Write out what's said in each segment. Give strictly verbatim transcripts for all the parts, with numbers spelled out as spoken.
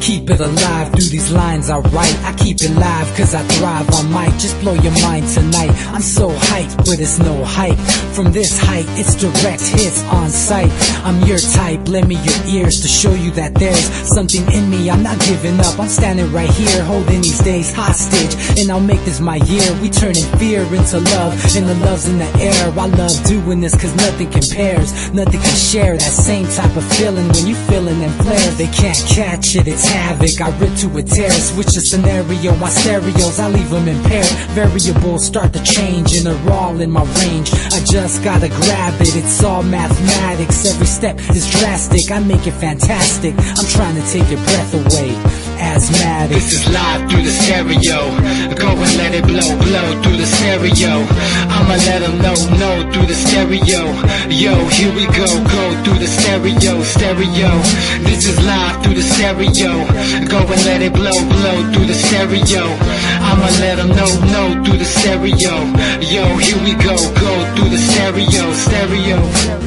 keep it alive through these lines I write. I keep it live cause I thrive. I might just blow your mind tonight. I'm so hyped, but it's no hype. From this height, it's direct hits on sight. I'm your type, lend me your ears to show you that there's something in me. I'm not giving up, I'm standing right here, holding these days hostage. And I'll make this my year. We turning fear into love, and the love's in the air. I love doing this cause nothing compares. Nothing can share that same type of feeling when you feeling them flares. They can't catch it, it's havoc. I rip to a tear, switch the scenario. My stereos, I leave them impaired. Variables start to change and they're all in my range. I just gotta grab it, it's all mathematics. Every step is drastic, I make it fantastic. I'm trying to take your breath away. Asthmatic. This is live through the stereo. Go and let it blow, blow through the stereo. I'ma let them know, know through the stereo. Yo, here we go, go through the stereo, stereo. This is live through the stereo. Go and let it blow, blow through the stereo. I'ma let them know, know through the stereo. Yo, here we go, go through the stereo, stereo.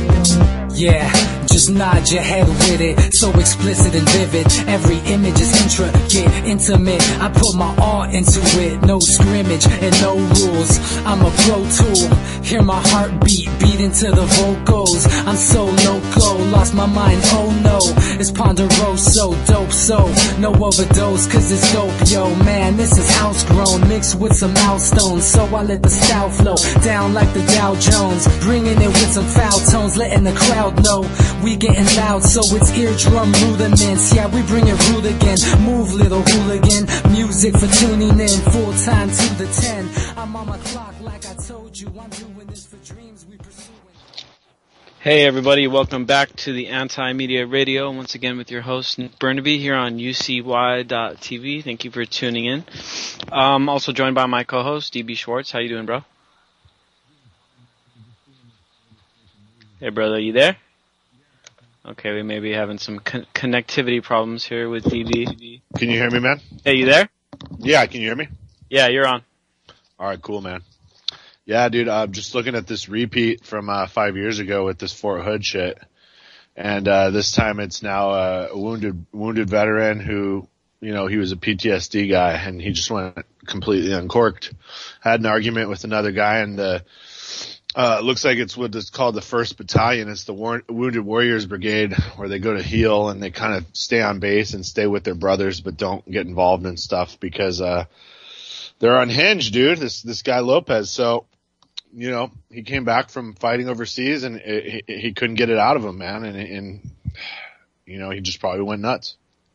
Yeah, just nod your head with it, so explicit and vivid. Every image is intricate, intimate. I put my all into it, no scrimmage and no rules. I'm a pro tool, hear my heartbeat, beat into the vocals. I'm so loco, lost my mind, oh no. It's ponderoso, dope, so no overdose, cause it's dope, yo. Man, this is house grown, mixed with some milestones. So I let the style flow down like the Dow Jones, bringing it with some foul tones, letting the crowd know we getting loud, so it's eardrum rudiments. Yeah, we bring it rude again. Move, little hooligan. Music for tuning in. Full time to the ten. I'm on my clock, like I told you. I'm doing this for dreams we pursue. Hey everybody, welcome back to the Anti-Media Radio. Once again with your host Nick Burnaby here on U C Y dot T V. Thank you for tuning in. Um, also joined by my co-host D B Schwartz. How you doing, bro? Hey brother, you there? Okay, we may be having some con- connectivity problems here with D B. Can you hear me, man? Hey, you there? Yeah, can you hear me? Yeah, you're on. All right, cool, man. Yeah, dude, I'm just looking at this repeat from uh, five years ago with this Fort Hood shit. And uh, this time it's now uh, a wounded wounded veteran who, you know, he was a P T S D guy, and he just went completely uncorked. Had an argument with another guy, and the Uh, it looks like it's what is called the first Battalion. It's the War- Wounded Warriors Brigade, where they go to heal and they kind of stay on base and stay with their brothers, but don't get involved in stuff because uh, they're unhinged, dude. This this guy Lopez. So, you know, he came back from fighting overseas and it, he, he couldn't get it out of him, man. And, and you know, he just probably went nuts.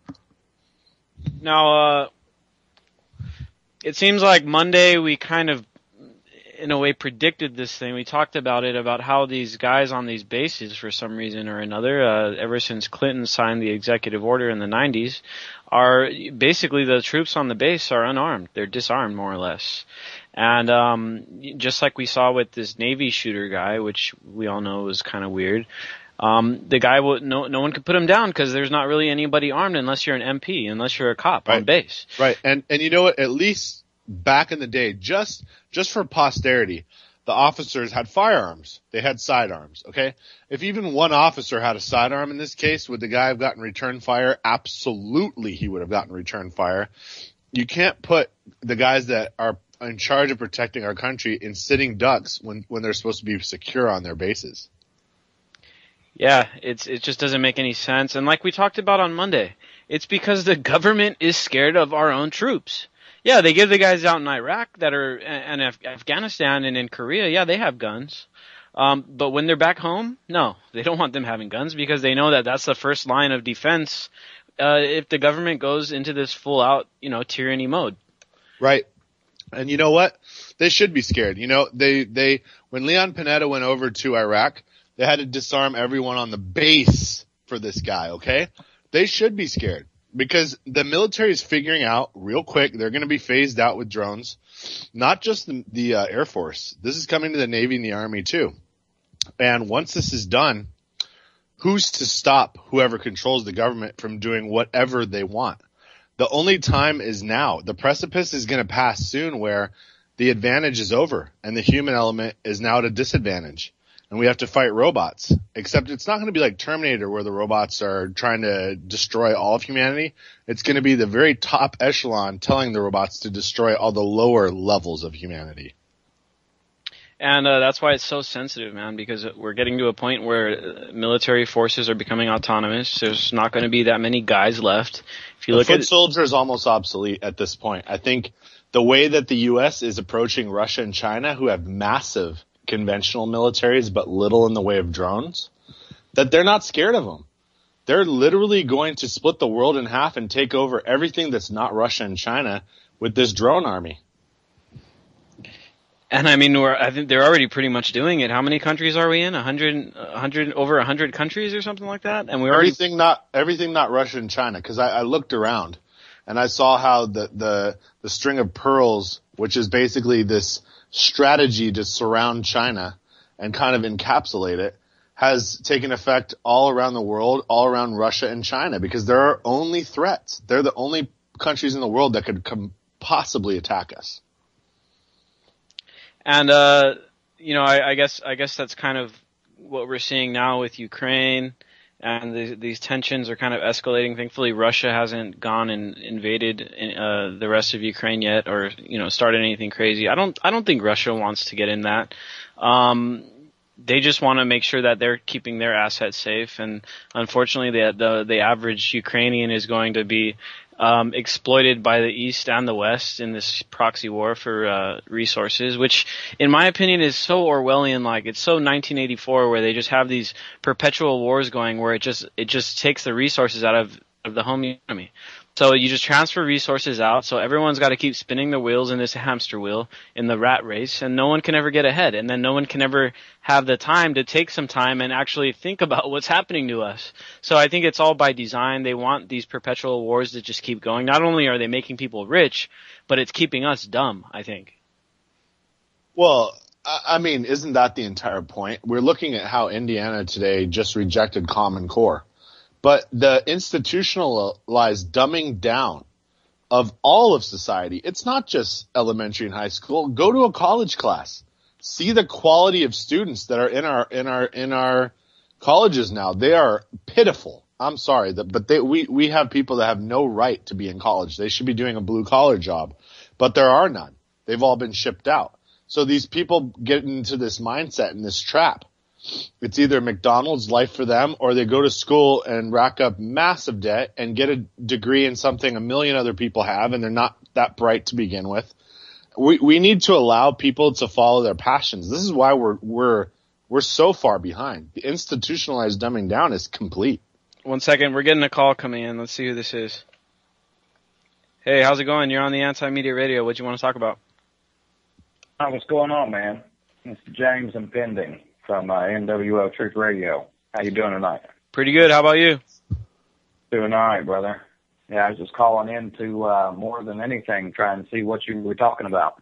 Now, uh, it seems like Monday we kind of, in a way, predicted this thing. We talked about it, about how these guys on these bases, for some reason or another, uh, ever since Clinton signed the executive order in the nineties, are basically the troops on the base are unarmed. They're disarmed, more or less. And um, just like we saw with this Navy shooter guy, which we all know was kind of weird, um, the guy, will, no, no one could put him down because there's not really anybody armed unless you're an M P, unless you're a cop right. on base. Right. And, and you know what? At least back in the day, just just for posterity, the officers had firearms. They had sidearms, okay? If even one officer had a sidearm in this case, would the guy have gotten return fire? Absolutely he would have gotten return fire. You can't put the guys that are in charge of protecting our country in sitting ducks when, when they're supposed to be secure on their bases. Yeah, it's it just doesn't make any sense. And like we talked about on Monday, it's because the government is scared of our own troops. Yeah, they give the guys out in Iraq that are, and Af- Afghanistan and in Korea, yeah, they have guns. Um, but when they're back home, no, they don't want them having guns because they know that that's the first line of defense uh, if the government goes into this full-out, you know, tyranny mode. Right. And you know what? They should be scared. You know, they, they when Leon Panetta went over to Iraq, they had to disarm everyone on the base for this guy, okay? They should be scared. Because the military is figuring out real quick, they're going to be phased out with drones. Not just the, the uh, Air Force. This is coming to the Navy and the Army too. And once this is done, who's to stop whoever controls the government from doing whatever they want? The only time is now. The precipice is going to pass soon where the advantage is over and the human element is now at a disadvantage. and we have to fight robots. Except it's not going to be like Terminator where the robots are trying to destroy all of humanity. It's going to be the very top echelon telling the robots to destroy all the lower levels of humanity. And uh, that's why it's so sensitive, man, because we're getting to a point where military forces are becoming autonomous. There's not going to be that many guys left. If you The look foot at soldier is almost obsolete at this point. I think the way that the U S is approaching Russia and China, who have massive conventional militaries but little in the way of drones, that they're not scared of them. They're literally going to split the world in half and take over everything that's not Russia and China with this drone army. And I mean, we're, I think they're already pretty much doing it. How many countries are we in? A hundred, a hundred, over a hundred countries or something like that. And we already everything not everything not Russia and China. Because I, I looked around and I saw how the, the the string of pearls, which is basically this strategy to surround China and kind of encapsulate it, has taken effect all around the world, all around Russia and China, because they're our only threats. They're the only countries in the world that could come, possibly attack us. And, uh, you know, I, I guess, I guess that's kind of what we're seeing now with Ukraine, and the, these tensions are kind of escalating. Thankfully, Russia hasn't gone and invaded, uh, the rest of Ukraine yet, or, you know, started anything crazy. I don't, I don't think Russia wants to get in that. Um, they just want to make sure that they're keeping their assets safe. And unfortunately, the, the, the average Ukrainian is going to be, Um, exploited by the East and the West in this proxy war for uh, resources, which, in my opinion, is so Orwellian-like. It's so nineteen eighty-four, where they just have these perpetual wars going, where it just it just takes the resources out of, of the home economy. So you just transfer resources out, so everyone's got to keep spinning the wheels in this hamster wheel in the rat race, and no one can ever get ahead, and then no one can ever have the time to take some time and actually think about what's happening to us. So I think it's all by design. They want these perpetual wars to just keep going. Not only are they making people rich, but it's keeping us dumb, I think. Well, I mean, isn't that the entire point? We're looking at how Indiana today just rejected Common Core. But the institutionalized dumbing down of all of society, it's not just elementary and high school. Go to a college class. See the quality of students that are in our in our in our colleges now. They are pitiful. I'm sorry, but they, we we have people that have no right to be in college. They should be doing a blue collar job, but there are none. They've all been shipped out. So these people get into this mindset and this trap. It's either McDonald's life for them, or they go to school and rack up massive debt and get a degree in something a million other people have, and they're not that bright to begin with. We we need to allow people to follow their passions. This is why we're we're we're so far behind. The institutionalized dumbing down is complete. One second, we're getting a call coming in. Let's see who this is. Hey, how's it going? You're on the Anti-Media Radio. What do you want to talk about? Hi, what's going on, man? It's James Impending from uh, N W O Truth Radio. How you doing tonight? Pretty good. How about you? Doing all right, brother. Yeah, I was just calling in to, uh, more than anything, try and see what you were talking about.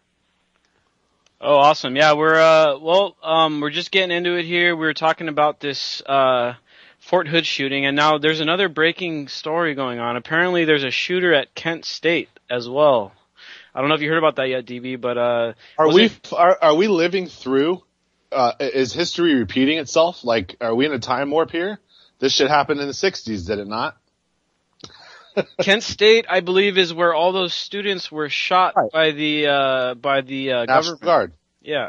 Oh, awesome. Yeah, we're, uh, well, um, we're just getting into it here. We were talking about this, uh, Fort Hood shooting, and now there's another breaking story going on. Apparently there's a shooter at Kent State as well. I don't know if you heard about that yet, D B, but, uh, are we, it- are, are we living through Uh, is history repeating itself? Like, are we in a time warp here? This shit happened in the sixties, did it not? Kent State, I believe, is where all those students were shot Right. by the uh, by the uh, National government. Guard. Yeah.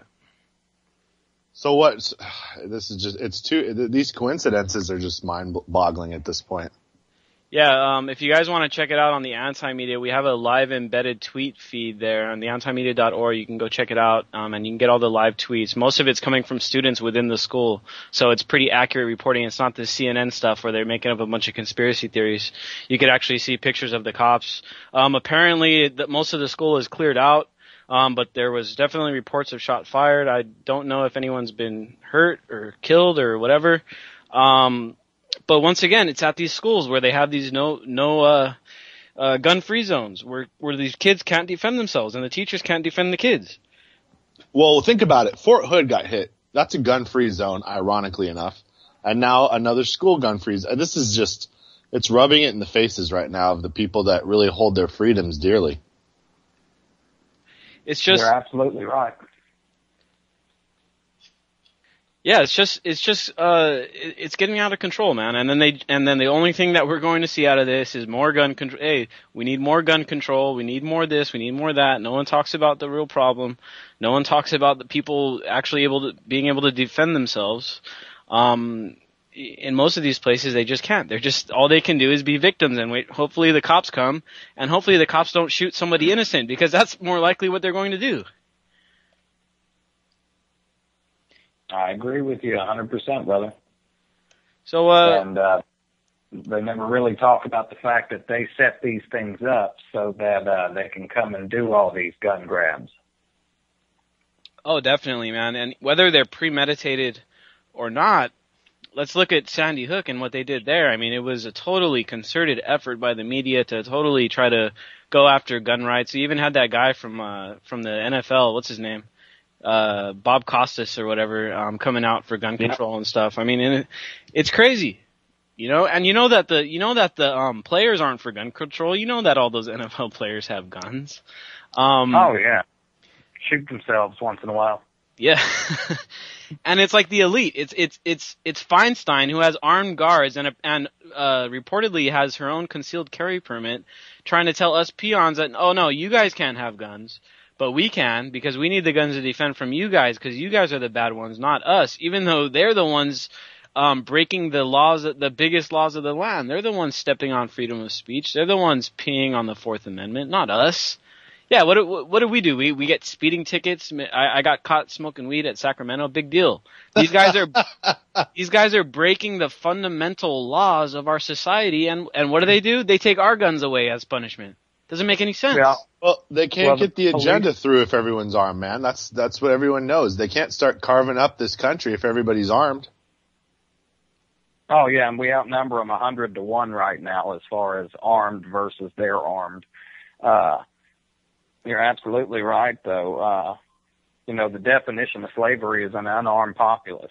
So what? This is just, it's too, these coincidences are just mind-boggling at this point. Yeah, um, if you guys want to check it out on the Anti-Media, we have a live embedded tweet feed there on the anti media dot org. You can go check it out, um, and you can get all the live tweets. Most of it's coming from students within the school, so it's pretty accurate reporting. It's not the C N N stuff where they're making up a bunch of conspiracy theories. You could actually see pictures of the cops. Um, apparently, the, most of the school is cleared out, um, but there was definitely reports of shot fired. I don't know if anyone's been hurt or killed or whatever. Um, But once again, it's at these schools where they have these no no uh, uh, gun-free zones where where these kids can't defend themselves and the teachers can't defend the kids. Well, think about it. Fort Hood got hit. That's a gun-free zone, ironically enough. And now another school gun-free zone. This is just, it's rubbing it in the faces right now of the people that really hold their freedoms dearly. It's just You're absolutely right. Yeah, it's just it's just uh it, it's getting out of control, man. And then they and then the only thing that we're going to see out of this is more gun control. Hey, we need more gun control. We need more this. We need more that. No one talks about the real problem. No one talks about the people actually able to being able to defend themselves. Um, in most of these places, they just can't. They're just all they can do is be victims and wait. Hopefully, the cops come, and hopefully the cops don't shoot somebody innocent, because that's more likely what they're going to do. I agree with you one hundred percent, brother. So, uh, and uh, they never really talk about the fact that they set these things up so that uh, they can come and do all these gun grabs. Oh, definitely, man. And whether they're premeditated or not, let's look at Sandy Hook and what they did there. I mean, it was a totally concerted effort by the media to totally try to go after gun rights. You even had that guy from uh, from the N F L. What's his name? Uh, Bob Costas or whatever, um, coming out for gun control yeah. and stuff. I mean, and it, it's crazy, you know, and you know that the, you know that the, um, players aren't for gun control. You know that all those N F L players have guns. Um, oh yeah. Shoot themselves once in a while. Yeah. And it's like the elite. It's, it's, it's, it's Feinstein who has armed guards and, and, uh, reportedly has her own concealed carry permit, trying to tell us peons that, oh no, you guys can't have guns. But we can, because we need the guns to defend from you guys, because you guys are the bad ones, not us, even though they're the ones um, breaking the laws, the biggest laws of the land. They're the ones stepping on freedom of speech. They're the ones peeing on the Fourth Amendment, not us. Yeah, what do, what do we do? We we get speeding tickets. I, I got caught smoking weed at Sacramento. Big deal. These guys are these guys are breaking the fundamental laws of our society, and, and what do they do? They take our guns away as punishment. Doesn't make any sense. Yeah. Well, they can't well, get the agenda police. through if everyone's armed, man. That's that's what everyone knows. They can't start carving up this country if everybody's armed. Oh yeah, and we outnumber them a hundred to one right now as far as armed versus they're armed. Uh, you're absolutely right, though. Uh, you know, the definition of slavery is an unarmed populace.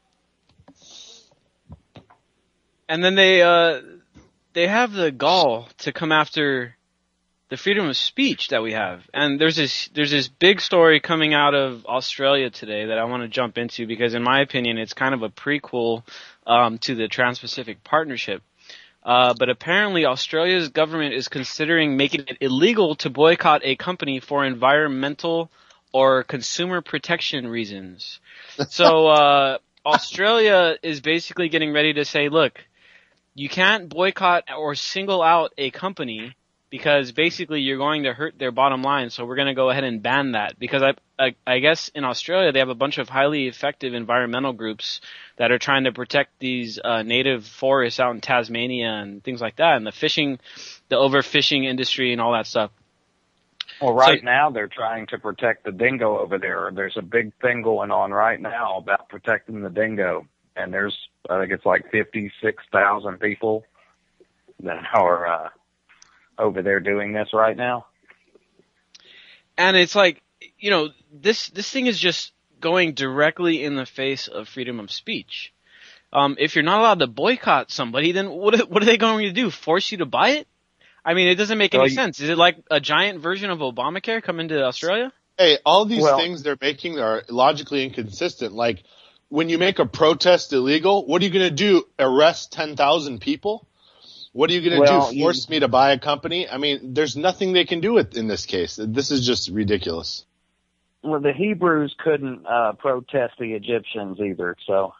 And then they uh, they have the gall to come after the freedom of speech that we have. And there's this, there's this big story coming out of Australia today that I want to jump into, because in my opinion, it's kind of a prequel, um, to the Trans-Pacific Partnership. Uh, but apparently Australia's government is considering making it illegal to boycott a company for environmental or consumer protection reasons. So, uh, Australia is basically getting ready to say, look, you can't boycott or single out a company, because basically you're going to hurt their bottom line, so we're going to go ahead and ban that. Because I, I, I guess in Australia they have a bunch of highly effective environmental groups that are trying to protect these uh, native forests out in Tasmania and things like that, and the fishing, the overfishing industry and all that stuff. Well, right so, now they're trying to protect the dingo over there. There's a big thing going on right now about protecting the dingo, and there's, I think it's like fifty-six thousand people that are uh, over there doing this right now. And it's like, you know, this this thing is just going directly in the face of freedom of speech. Um, if you're not allowed to boycott somebody, then what are, what are they going to do? Force you to buy it? I mean, it doesn't make any well, sense. Is it like a giant version of Obamacare coming to Australia? Hey, all these well, things they're making are logically inconsistent. Like, when you make a protest illegal, what are you going to do? Arrest ten thousand people? What are you going to well, do? Force you, me to buy a company? I mean, there's nothing they can do it in this case. This is just ridiculous. Well, the Hebrews couldn't uh, protest the Egyptians either, so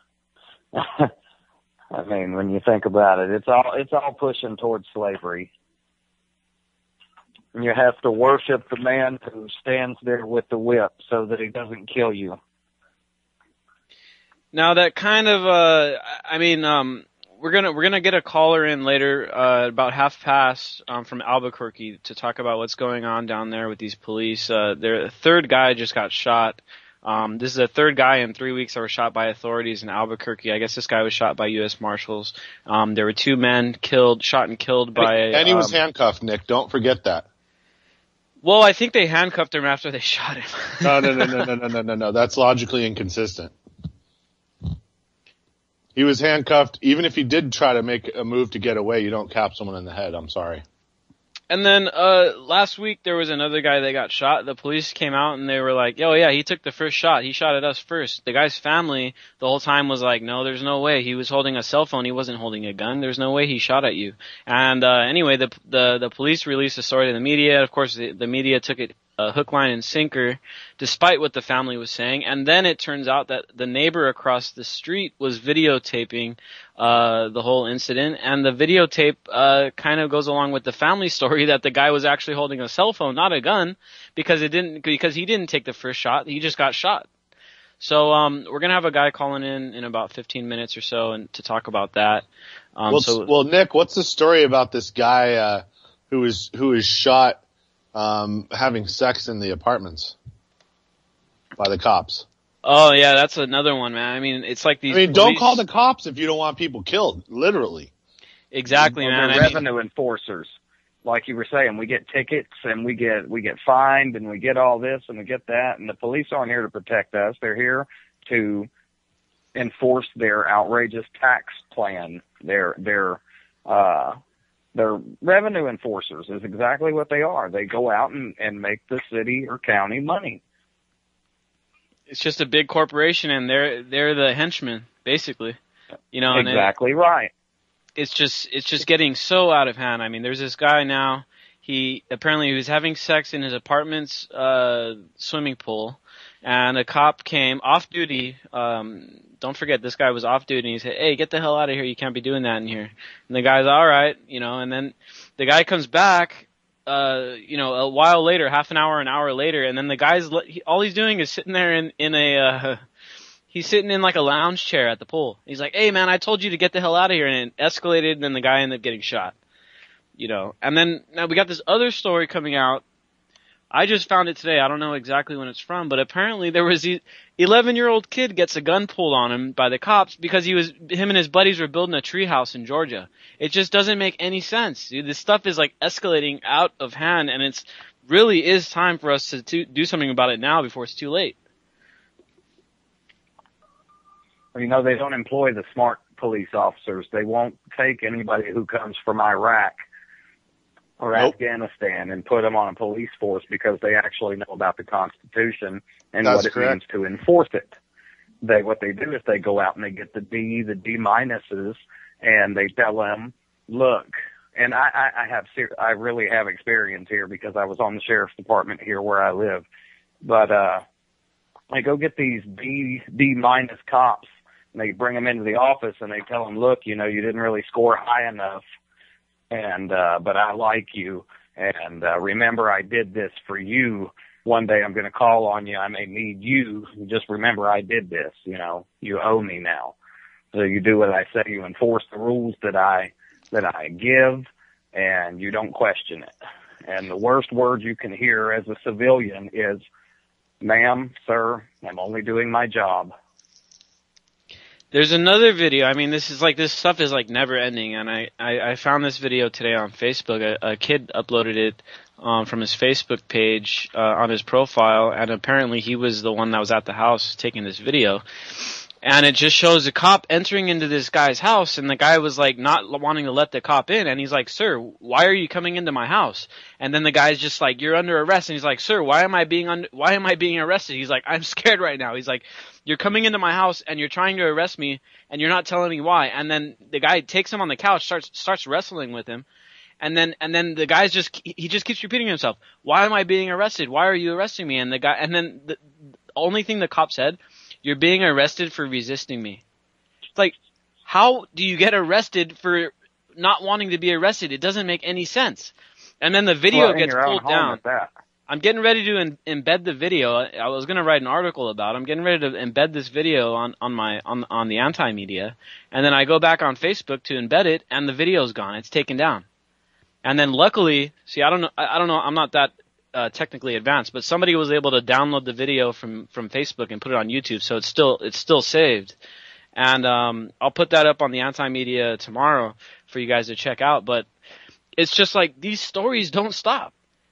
I mean, when you think about it, it's all it's all pushing towards slavery. And you have to worship the man who stands there with the whip so that he doesn't kill you. Now that kind of, uh, I mean, um, we're gonna we're gonna get a caller in later, uh, about half past, um, from Albuquerque to talk about what's going on down there with these police. Uh, their third guy just got shot. Um, this is a third guy in three weeks that were shot by authorities in Albuquerque. I guess this guy was shot by U S Marshals. Um, there were two men killed, shot and killed by. And he was um, handcuffed, Nick. Don't forget that. Well, I think they handcuffed him after they shot him. no, no, no, no, no, no, no, no, no. That's logically inconsistent. He was handcuffed. Even if he did try to make a move to get away, you don't cap someone in the head. I'm sorry. And then uh last week there was another guy that got shot. The police came out and they were like, "Oh yeah, he took the first shot. He shot at us first." The guy's family the whole time was like, "No, there's no way. He was holding a cell phone. He wasn't holding a gun. There's no way he shot at you." And uh anyway, the the the police released a story to the media. Of course, the, the media took it uh, hook, line, and sinker, despite what the family was saying. And then it turns out that the neighbor across the street was videotaping uh the whole incident, and the videotape uh kind of goes along with the family story that the guy was actually holding a cell phone, not a gun, because it didn't because he didn't take the first shot. He just got shot. So um we're gonna have a guy calling in in about fifteen minutes or so and to talk about that. Um, well, so well, Nick, what's the story about this guy uh, who was who was shot um, having sex in the apartments by the cops? Oh yeah, that's another one, man. I mean, it's like these. I mean, police... don't call the cops if you don't want people killed. Literally. Exactly, well, man. They're I revenue mean... enforcers, like you were saying. We get tickets and we get we get fined and we get all this and we get that. And the police aren't here to protect us. They're here to enforce their outrageous tax plan. They're they're uh, they're revenue enforcers. Is exactly what they are. They go out and, and make the city or county money. It's just a big corporation, and they're they're the henchmen, basically. You know, exactly and it, right. It's just it's just getting so out of hand. I mean, there's this guy now. He apparently he was having sex in his apartment's uh, swimming pool, and a cop came off duty. Um, don't forget, this guy was off duty. And he said, "Hey, get the hell out of here! You can't be doing that in here." And the guy's all right, you know. And then the guy comes back. Uh, you know, a while later, half an hour, an hour later, and then the guy's, he, all he's doing is sitting there in, in a, uh, he's sitting in like a lounge chair at the pool. He's like, "Hey man, I told you to get the hell out of here," and it escalated, and then the guy ended up getting shot. You know, and then, now we got this other story coming out. I just found it today. I don't know exactly when it's from, but apparently there was the eleven-year-old kid gets a gun pulled on him by the cops because he was, him and his buddies were building a treehouse in Georgia. It just doesn't make any sense, dude. This stuff is like escalating out of hand, and it's really is time for us to, to do something about it now before it's too late. You know, they don't employ the smart police officers. They won't take anybody who comes from Iraq or nope. Afghanistan and put them on a police force because they actually know about the Constitution and That's what it correct. means to enforce it. They, what they do is they go out and they get the D, the D minuses, and they tell them, look, and I, I, I have, I really have experience here because I was on the sheriff's department here where I live, but, uh, they go get these D, D minus cops and they bring them into the office and they tell them, look, you know, you didn't really score high enough. And, uh, but I like you. And, uh, remember I did this for you. One day I'm going to call on you. I may need you. Just remember I did this. You know, you owe me now. So you do what I say. You enforce the rules that I, that I give, and you don't question it. And the worst word you can hear as a civilian is, "Ma'am, sir, I'm only doing my job." There's another video. I mean, this is like, this stuff is like never ending. And I, I, I found this video today on Facebook. A, a kid uploaded it um, from his Facebook page uh, on his profile. And apparently he was the one that was at the house taking this video. And it just shows a cop entering into this guy's house. And the guy was like not wanting to let the cop in. And he's like, "Sir, why are you coming into my house?" And then the guy's just like, "You're under arrest." And he's like, "Sir, why am I being un- why am I being arrested?" He's like, "I'm scared right now." He's like, "You're coming into my house and you're trying to arrest me and you're not telling me why." And then the guy takes him on the couch, starts starts wrestling with him. And then and then the guy's just he just keeps repeating himself, "Why am I being arrested? Why are you arresting me?" And the guy and then the, the only thing the cop said, "You're being arrested for resisting me." It's like, how do you get arrested for not wanting to be arrested? It doesn't make any sense. And then the video well, gets pulled down. That. I'm getting ready to in, embed the video. I was going to write an article about it. I'm getting ready to embed this video on, on my on on the anti-media, and then I go back on Facebook to embed it, and the video's gone. It's taken down. And then luckily, see, I don't know, I, I don't know, I'm not that uh, technically advanced, but somebody was able to download the video from from Facebook and put it on YouTube, so it's still it's still saved. And um, I'll put that up on the anti-media tomorrow for you guys to check out. But it's just like these stories don't stop.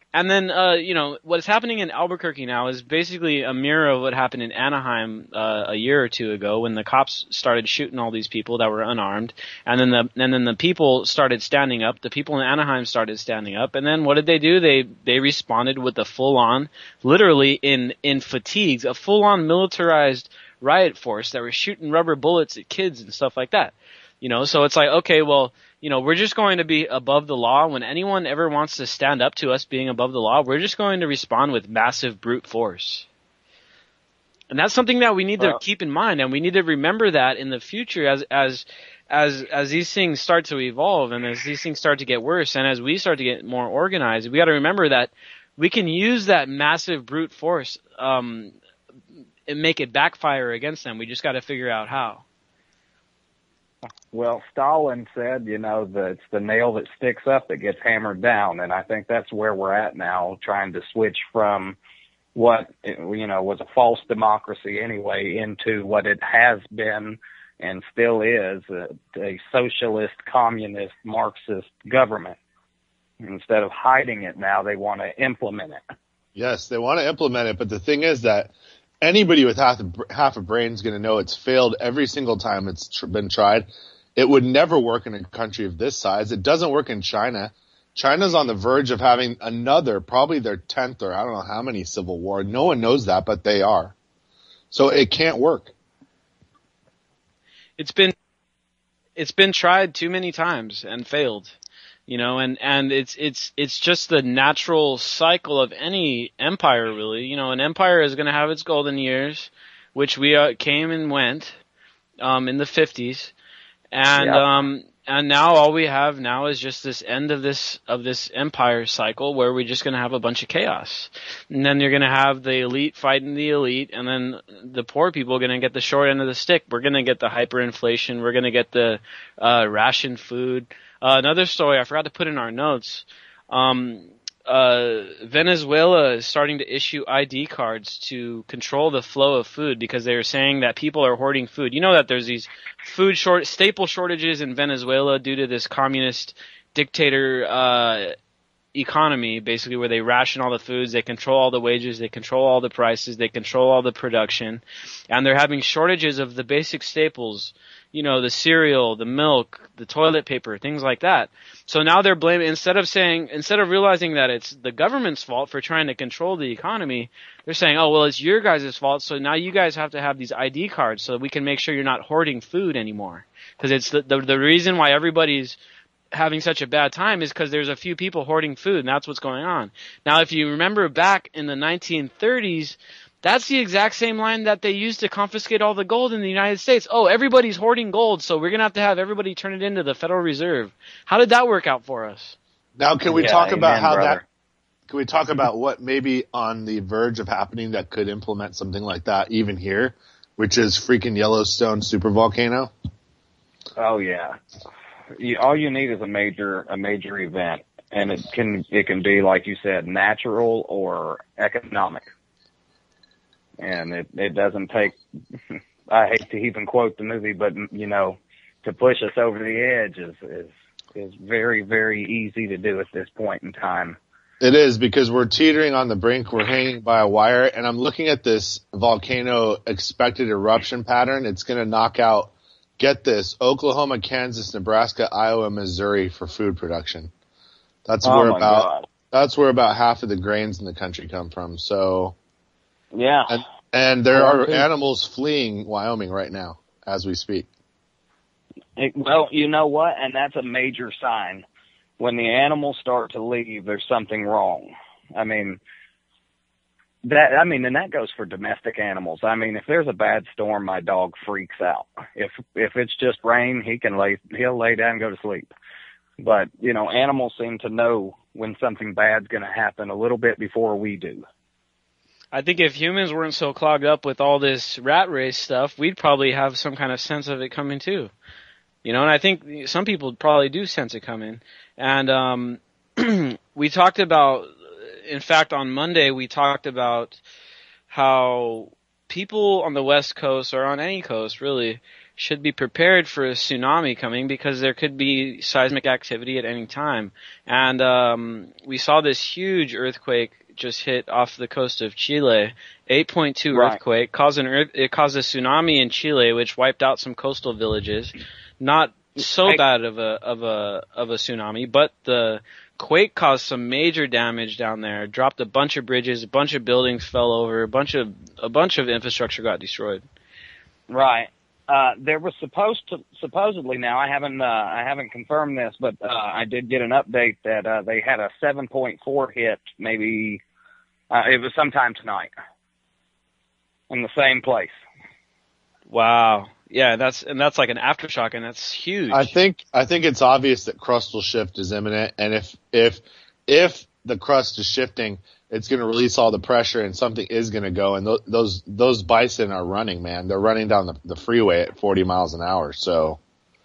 And then, uh, you know, what's happening in Albuquerque now is basically a mirror of what happened in Anaheim uh, a year or two ago when the cops started shooting all these people that were unarmed, and then the and then the people started standing up. The people in Anaheim started standing up, and then what did they do? They they responded with a full-on, literally in in fatigues, a full-on militarized riot force that were shooting rubber bullets at kids and stuff like that. You know, so it's like, okay, well, you know, we're just going to be above the law. When anyone ever wants to stand up to us being above the law, we're just going to respond with massive brute force. And that's something that we need well, to keep in mind, and we need to remember that in the future as as as as these things start to evolve and as these things start to get worse and as we start to get more organized. We got to remember that we can use that massive brute force um and make it backfire against them. We just got to figure out how. Well, Stalin said, you know, that it's the nail that sticks up that gets hammered down, and I think that's where we're at now, trying to switch from what, you know, was a false democracy anyway into what it has been and still is, a, a socialist, communist, Marxist government. Instead of hiding it now, they want to implement it. Yes, they want to implement it, but the thing is that anybody with half a, half a brain is going to know it's failed every single time it's tr- been tried. It would never work in a country of this size. It doesn't work in China. China's on the verge of having another, probably their tenth or I don't know how many civil war. No one knows that, but they are. So it can't work. It's been, it's been tried too many times and failed. You know, and, and it's, it's, it's just the natural cycle of any empire, really. You know, an empire is going to have its golden years, which we uh, came and went, um, in the fifties. And, yep. um, and now all we have now is just this end of this, of this empire cycle where we're just going to have a bunch of chaos. And then you're going to have the elite fighting the elite, and then the poor people are going to get the short end of the stick. We're going to get the hyperinflation. We're going to get the, uh, ration food. Uh, another story I forgot to put in our notes. Um, uh, Venezuela is starting to issue I D cards to control the flow of food because they are saying that people are hoarding food. You know that there's these food short, staple shortages in Venezuela due to this communist dictator, uh, economy, basically, where they ration all the foods, they control all the wages, they control all the prices, they control all the production, and they're having shortages of the basic staples. You know, the cereal, the milk, the toilet paper, things like that. So now they're blaming, instead of saying, instead of realizing that it's the government's fault for trying to control the economy, they're saying, oh, well, it's your guys' fault, so now you guys have to have these I D cards so that we can make sure you're not hoarding food anymore. Because it's the, the, the reason why everybody's having such a bad time is because there's a few people hoarding food, and that's what's going on. Now, if you remember back in the nineteen thirties, that's the exact same line that they used to confiscate all the gold in the United States. Oh, everybody's hoarding gold, so we're going to have to have everybody turn it into the Federal Reserve. How did that work out for us? Now, can we yeah, talk amen, about how brother. that, can we talk about what may be on the verge of happening that could implement something like that even here, which is freaking Yellowstone supervolcano? Oh, yeah. You, all you need is a major, a major event, and it can, it can be, like you said, natural or economic. And it, it doesn't take, I hate to even quote the movie, but, you know, to push us over the edge is, is, is very, very easy to do at this point in time. It is, because we're teetering on the brink. We're hanging by a wire, and I'm looking at this volcano expected eruption pattern. It's going to knock out, get this, Oklahoma, Kansas, Nebraska, Iowa, Missouri for food production. That's oh where my about, God. that's where about half of the grains in the country come from. So, yeah. And, and there oh, are animals fleeing Wyoming right now as we speak. It, well, you know what? And that's a major sign. When the animals start to leave, there's something wrong. I mean, that, I mean, and that goes for domestic animals. I mean, if there's a bad storm, my dog freaks out. If, if it's just rain, he can lay, he'll lay down and go to sleep. But, you know, animals seem to know when something bad's going to happen a little bit before we do. I think if humans weren't so clogged up with all this rat race stuff, we'd probably have some kind of sense of it coming too. You know, and I think some people probably do sense it coming. And um we talked about, in fact, on Monday, we talked about how people on the West Coast, or on any coast really, should be prepared for a tsunami coming because there could be seismic activity at any time. And um, we saw this huge earthquake just hit off the coast of Chile, eight point two Right. earthquake, caused an earth, it caused a tsunami in Chile, which wiped out some coastal villages. Not so Hey. bad of a of a of a tsunami, but the quake caused some major damage down there. Dropped a bunch of bridges, a bunch of buildings fell over, a bunch of a bunch of infrastructure got destroyed. Right. Uh, there was supposed to, supposedly now, I haven't, uh, I haven't confirmed this, but, uh, I did get an update that, uh, they had a seven point four hit, maybe, uh, it was sometime tonight. In the same place. Wow. Yeah, that's and that's like an aftershock, and that's huge. I think I think it's obvious that crustal shift is imminent, and if if if the crust is shifting, it's going to release all the pressure, and something is going to go. And th- those those bison are running, man. They're running down the, the freeway at forty miles an hour. So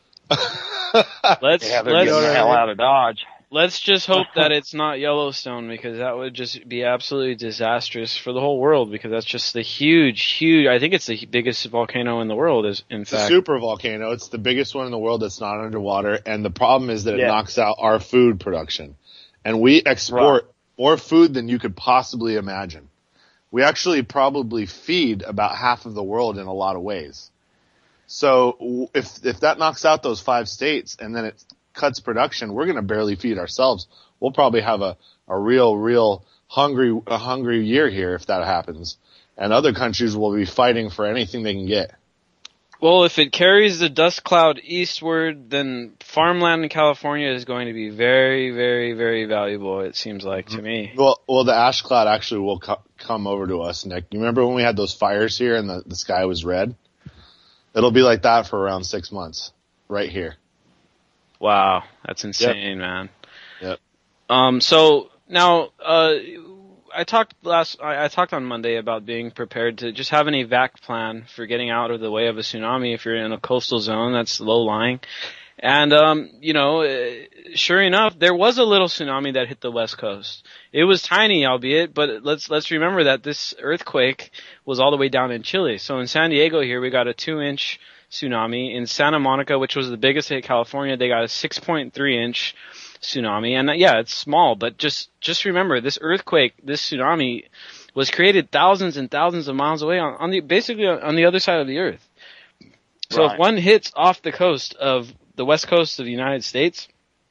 let's Yeah, they're let's getting the hell out of Dodge. let's just hope that it's not Yellowstone, because that would just be absolutely disastrous for the whole world, because that's just the huge, huge. I think it's the biggest volcano in the world. Is in it's a fact. super volcano. It's the biggest one in the world that's not underwater. And the problem is that it Yeah. knocks out our food production, and we export more food than you could possibly imagine. We actually probably feed about half of the world in a lot of ways. So w- if if that knocks out those five states and then it cuts production, we're going to barely feed ourselves. We'll probably have a, a real, real hungry, a hungry year here if that happens. And other countries will be fighting for anything they can get. Well, if it carries the dust cloud eastward, then farmland in California is going to be very, very, very valuable, it seems like to me. Well, well, the ash cloud actually will co- come over to us, Nick. You remember when we had those fires here and the, the sky was red? It'll be like that for around six months, right here. Wow, that's insane, man. Yep. Um, so now, uh, I talked last, I, I talked on Monday about being prepared to just have an evac plan for getting out of the way of a tsunami if you're in a coastal zone that's low lying. And, um, you know, uh, sure enough, there was a little tsunami that hit the West Coast. It was tiny, albeit, but let's, let's remember that this earthquake was all the way down in Chile. So in San Diego here, we got a two inch tsunami. In Santa Monica, which was the biggest hit California, they got a six point three inch tsunami. And uh, yeah, it's small, but just, just remember this earthquake, this tsunami was created thousands and thousands of miles away on, on the, basically on the other side of the earth. So Right. if one hits off the coast of the west coast of the United States,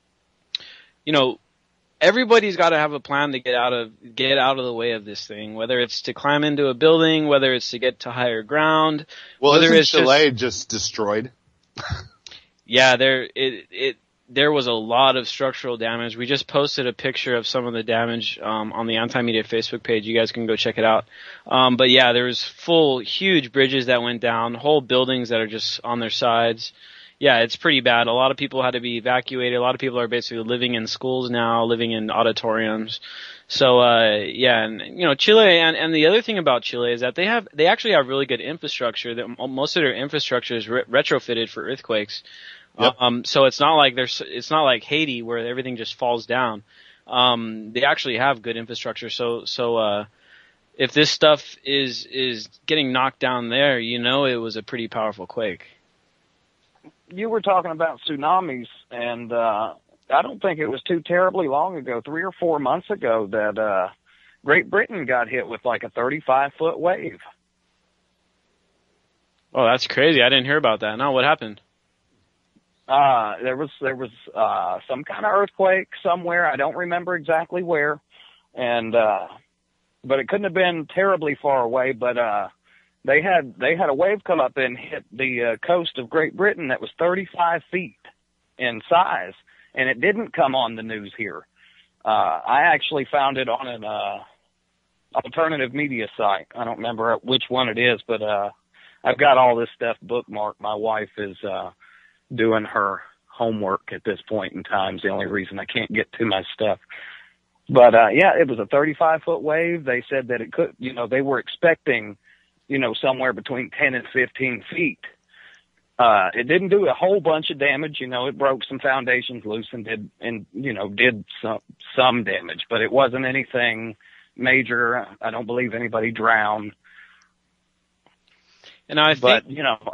you know, everybody's got to have a plan to get out of get out of the way of this thing. Whether it's to climb into a building, whether it's to get to higher ground. Well, whether isn't it's Chile just, just destroyed? yeah, there it it there was a lot of structural damage. We just posted a picture of some of the damage um, on the Anti-Media Facebook page. You guys can go check it out. Um, but yeah, there was full, huge bridges that went down, whole buildings that are just on their sides. Yeah, it's pretty bad. A lot of people had to be evacuated. A lot of people are basically living in schools now, living in auditoriums. So, uh, yeah, and, you know, Chile, and, and the other thing about Chile is that they have, they actually have really good infrastructure. That most of their infrastructure is re- retrofitted for earthquakes. Yep. Um, so it's not like there's, it's not like Haiti where everything just falls down. Um, they actually have good infrastructure. So, so, uh, if this stuff is, is getting knocked down there, you know, it was a pretty powerful quake. You were talking about tsunamis, and uh, I don't think it was too terribly long ago, three or four months ago, that uh, Great Britain got hit with like a thirty-five foot wave. Oh, that's crazy. I didn't hear about that. No, what happened? Uh, there was there was uh, some kind of earthquake somewhere. I don't remember exactly where, and uh, but it couldn't have been terribly far away. But uh, they had they had a wave come up and hit the uh, coast of Great Britain that was thirty-five feet in size, and it didn't come on the news here. Uh, I actually found it on an uh, alternative media site. I don't remember which one it is, but uh, I've got all this stuff bookmarked. My wife is uh, doing her homework at this point in time. It's the only reason I can't get to my stuff. But, uh, yeah, it was a thirty-five foot wave. They said that it could, you know, they were expecting, you know, somewhere between ten and fifteen feet. Uh, it didn't do a whole bunch of damage. You know, it broke some foundations loose and did, and, you know, did some, some damage, but it wasn't anything major. I don't believe anybody drowned. And I think, But, you know,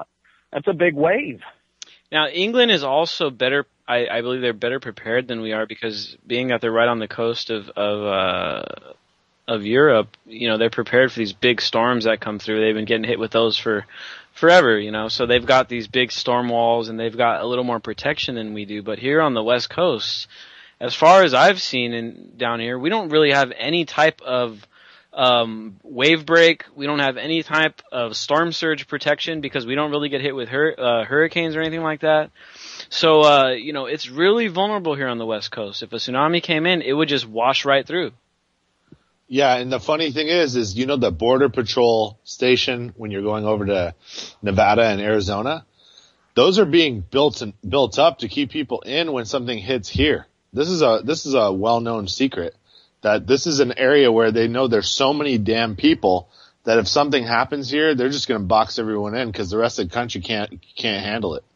that's a big wave. Now, England is also better. I, I believe they're better prepared than we are because being that they're right on the coast of of uh, of Europe, you know, they're prepared for these big storms that come through. They've been getting hit with those for forever, you know. So they've got these big storm walls and they've got a little more protection than we do. But here on the West Coast, as far as I've seen in down here, we don't really have any type of um, wave break. We don't have any type of storm surge protection because we don't really get hit with hur- uh, hurricanes or anything like that. So, uh, you know, it's really vulnerable here on the West Coast. If a tsunami came in, it would just wash right through. Yeah, and the funny thing is, is you know the Border Patrol station when you're going over to Nevada and Arizona, those are being built and built up to keep people in when something hits here. This is a this is a well-known secret that this is an area where they know there's so many damn people that if something happens here, they're just going to box everyone in because the rest of the country can't can't handle it.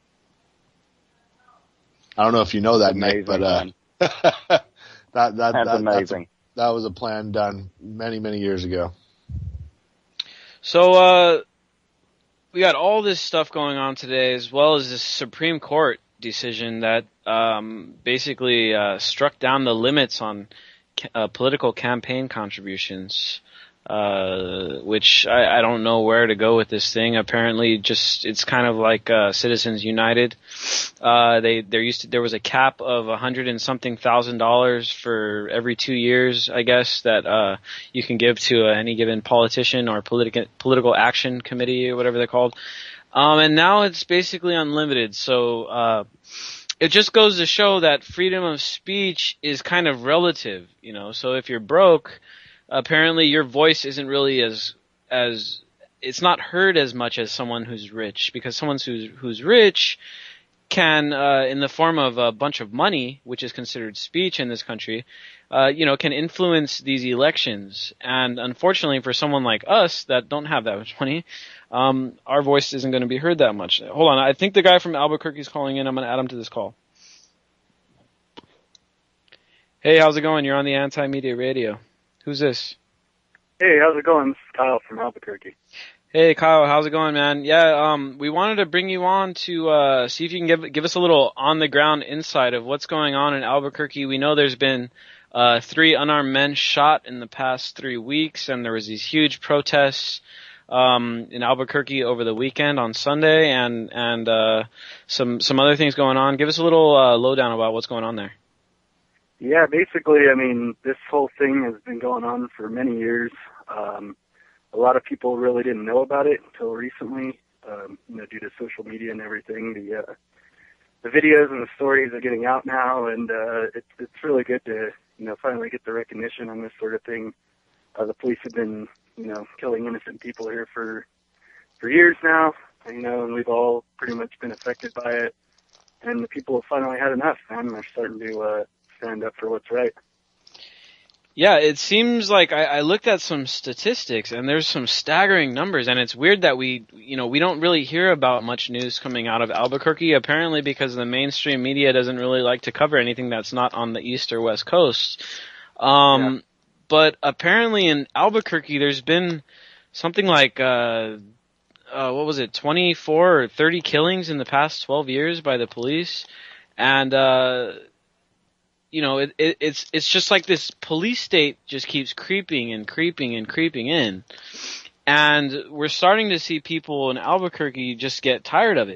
I don't know if you know that, amazing, Nick, but uh, that that that's that, amazing. That's a, that was a plan done many many years ago. So uh, we got all this stuff going on today, as well as this Supreme Court decision that um, basically uh, struck down the limits on ca- uh, political campaign contributions. Uh, which I, I don't know where to go with this thing. Apparently, just it's kind of like uh, Citizens United. Uh, they there used to there was a cap of a hundred and something thousand dollars for every two years, I guess, that uh, you can give to uh, any given politician or political political action committee or whatever they're called. Um, and now it's basically unlimited. So uh, it just goes to show that freedom of speech is kind of relative, you know. So if you're broke, apparently your voice isn't really as as it's not heard as much as someone who's rich, because someone who's who's rich can, uh, in the form of a bunch of money, which is considered speech in this country, uh, you know, can influence these elections. And unfortunately, for someone like us that don't have that much money, um, our voice isn't going to be heard that much. Hold on, I think the guy from Albuquerque is calling in. I'm going to add him to this call. Hey, how's it going? You're on the Anti-Media Radio. Who's this? Hey, how's it going? This is Kyle from Albuquerque. Hey, Kyle, how's it going, man? Yeah, um, we wanted to bring you on to uh, see if you can give give us a little on-the-ground insight of what's going on in Albuquerque. We know there's been uh, three unarmed men shot in the past three weeks, and there was these huge protests um, in Albuquerque over the weekend on Sunday, and and uh, some some other things going on. Give us a little uh, lowdown about what's going on there. Yeah, basically, I mean, this whole thing has been going on for many years. Um, a lot of people really didn't know about it until recently, um, you know, due to social media and everything. The uh, the videos and the stories are getting out now, and uh, it's it's really good to, you know, finally get the recognition on this sort of thing. Uh, the police have been, you know, killing innocent people here for for years now, you know, and we've all pretty much been affected by it. And the people have finally had enough, man. They're starting to uh, stand up for what's right. Yeah, it seems like I, I looked at some statistics, and there's some staggering numbers, and it's weird that we, you know, we don't really hear about much news coming out of Albuquerque, apparently because the mainstream media doesn't really like to cover anything that's not on the East or West Coast. Um, yeah. But apparently in Albuquerque, there's been something like, uh, uh, what was it, twenty-four or thirty killings in the past twelve years by the police, and, uh, you know, it, it, it's it's just like this police state just keeps creeping and creeping and creeping in. And we're starting to see people in Albuquerque just get tired of it.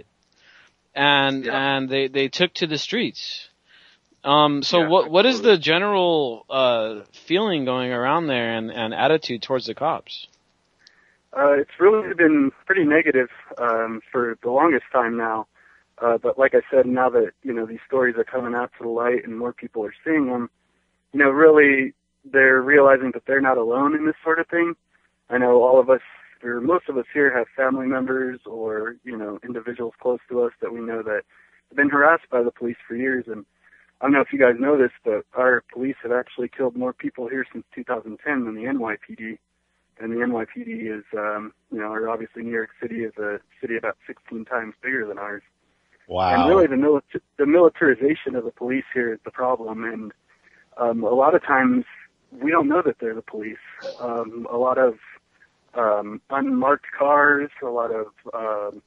And yeah. and they, they took to the streets. Um, so yeah, what what is the general uh, feeling going around there and, and attitude towards the cops? Uh, it's really been pretty negative um, for the longest time now. Uh, but like I said, now that, you know, these stories are coming out to the light and more people are seeing them, you know, really they're realizing that they're not alone in this sort of thing. I know all of us, or most of us here, have family members or, you know, individuals close to us that we know that have been harassed by the police for years. And I don't know if you guys know this, but our police have actually killed more people here since two thousand ten than the N Y P D. And the N Y P D is, um, you know, or obviously New York City is a city about sixteen times bigger than ours. Wow. And really the, mili- the militarization of the police here is the problem. And um, a lot of times we don't know that they're the police. Um, a lot of um, unmarked cars, a lot of um,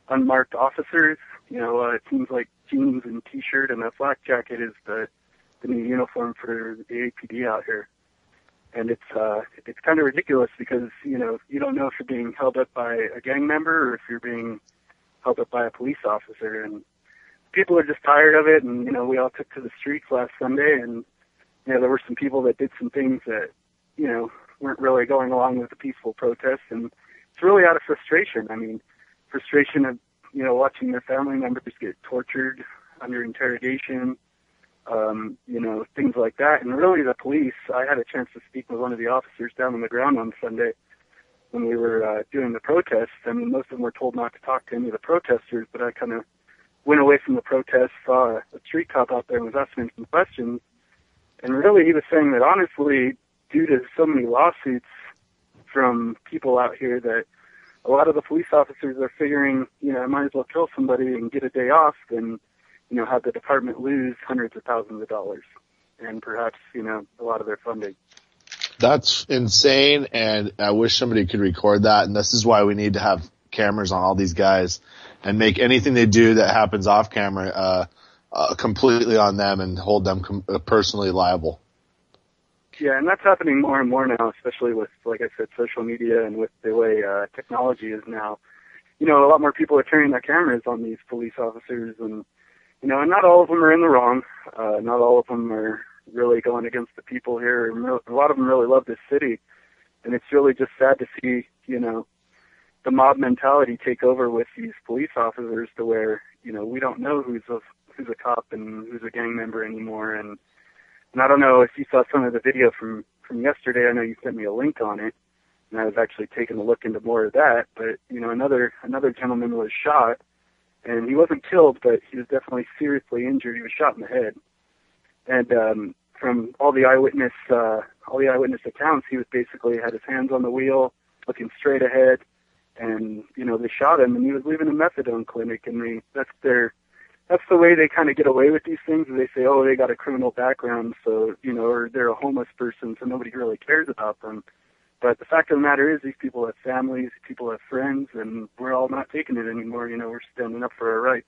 unmarked officers. You know, uh, it seems like jeans and t-shirt and a flak jacket is the the new uniform for the A P D out here. And it's uh, it's kind of ridiculous because, you know, you don't know if you're being held up by a gang member or if you're being held up by a police officer. And people are just tired of it. And, you know, we all took to the streets last Sunday, and, you know, there were some people that did some things that, you know, weren't really going along with the peaceful protest. And it's really out of frustration. I mean, frustration of, you know, watching their family members get tortured under interrogation, um, you know, things like that. And really the police, I had a chance to speak with one of the officers down on the ground on Sunday when we were uh, doing the protests. I mean, most of them were told not to talk to any of the protesters, but I kind of went away from the protest, saw a street cop out there and was asking him some questions. And really he was saying that honestly, due to so many lawsuits from people out here, that a lot of the police officers are figuring, you know, I might as well kill somebody and get a day off than, you know, have the department lose hundreds of thousands of dollars and perhaps, you know, a lot of their funding. That's insane, and I wish somebody could record that, and this is why we need to have cameras on all these guys and make anything they do that happens off camera uh, uh, completely on them and hold them com- personally liable. Yeah, and that's happening more and more now, especially with, like I said, social media and with the way uh, technology is now. You know, a lot more people are turning their cameras on these police officers, and, you know, and not all of them are in the wrong. Uh, not all of them are really going against the people here. A lot of them really love this city, and it's really just sad to see, you know, the mob mentality take over with these police officers to where, you know, we don't know who's a, who's a cop and who's a gang member anymore. And, and I don't know if you saw some of the video from, from yesterday. I know you sent me a link on it, and I was actually taking a look into more of that. But, you know, another another gentleman was shot, and he wasn't killed, but he was definitely seriously injured. He was shot in the head. And um, from all the eyewitness uh, all the eyewitness accounts, he was basically had his hands on the wheel, looking straight ahead. And, you know, they shot him, and he was leaving a methadone clinic, and they, that's their, that's the way they kind of get away with these things. They say, oh, they got a criminal background, so, you know, or they're a homeless person, so nobody really cares about them. But the fact of the matter is, these people have families, people have friends, and we're all not taking it anymore. You know, we're standing up for our rights.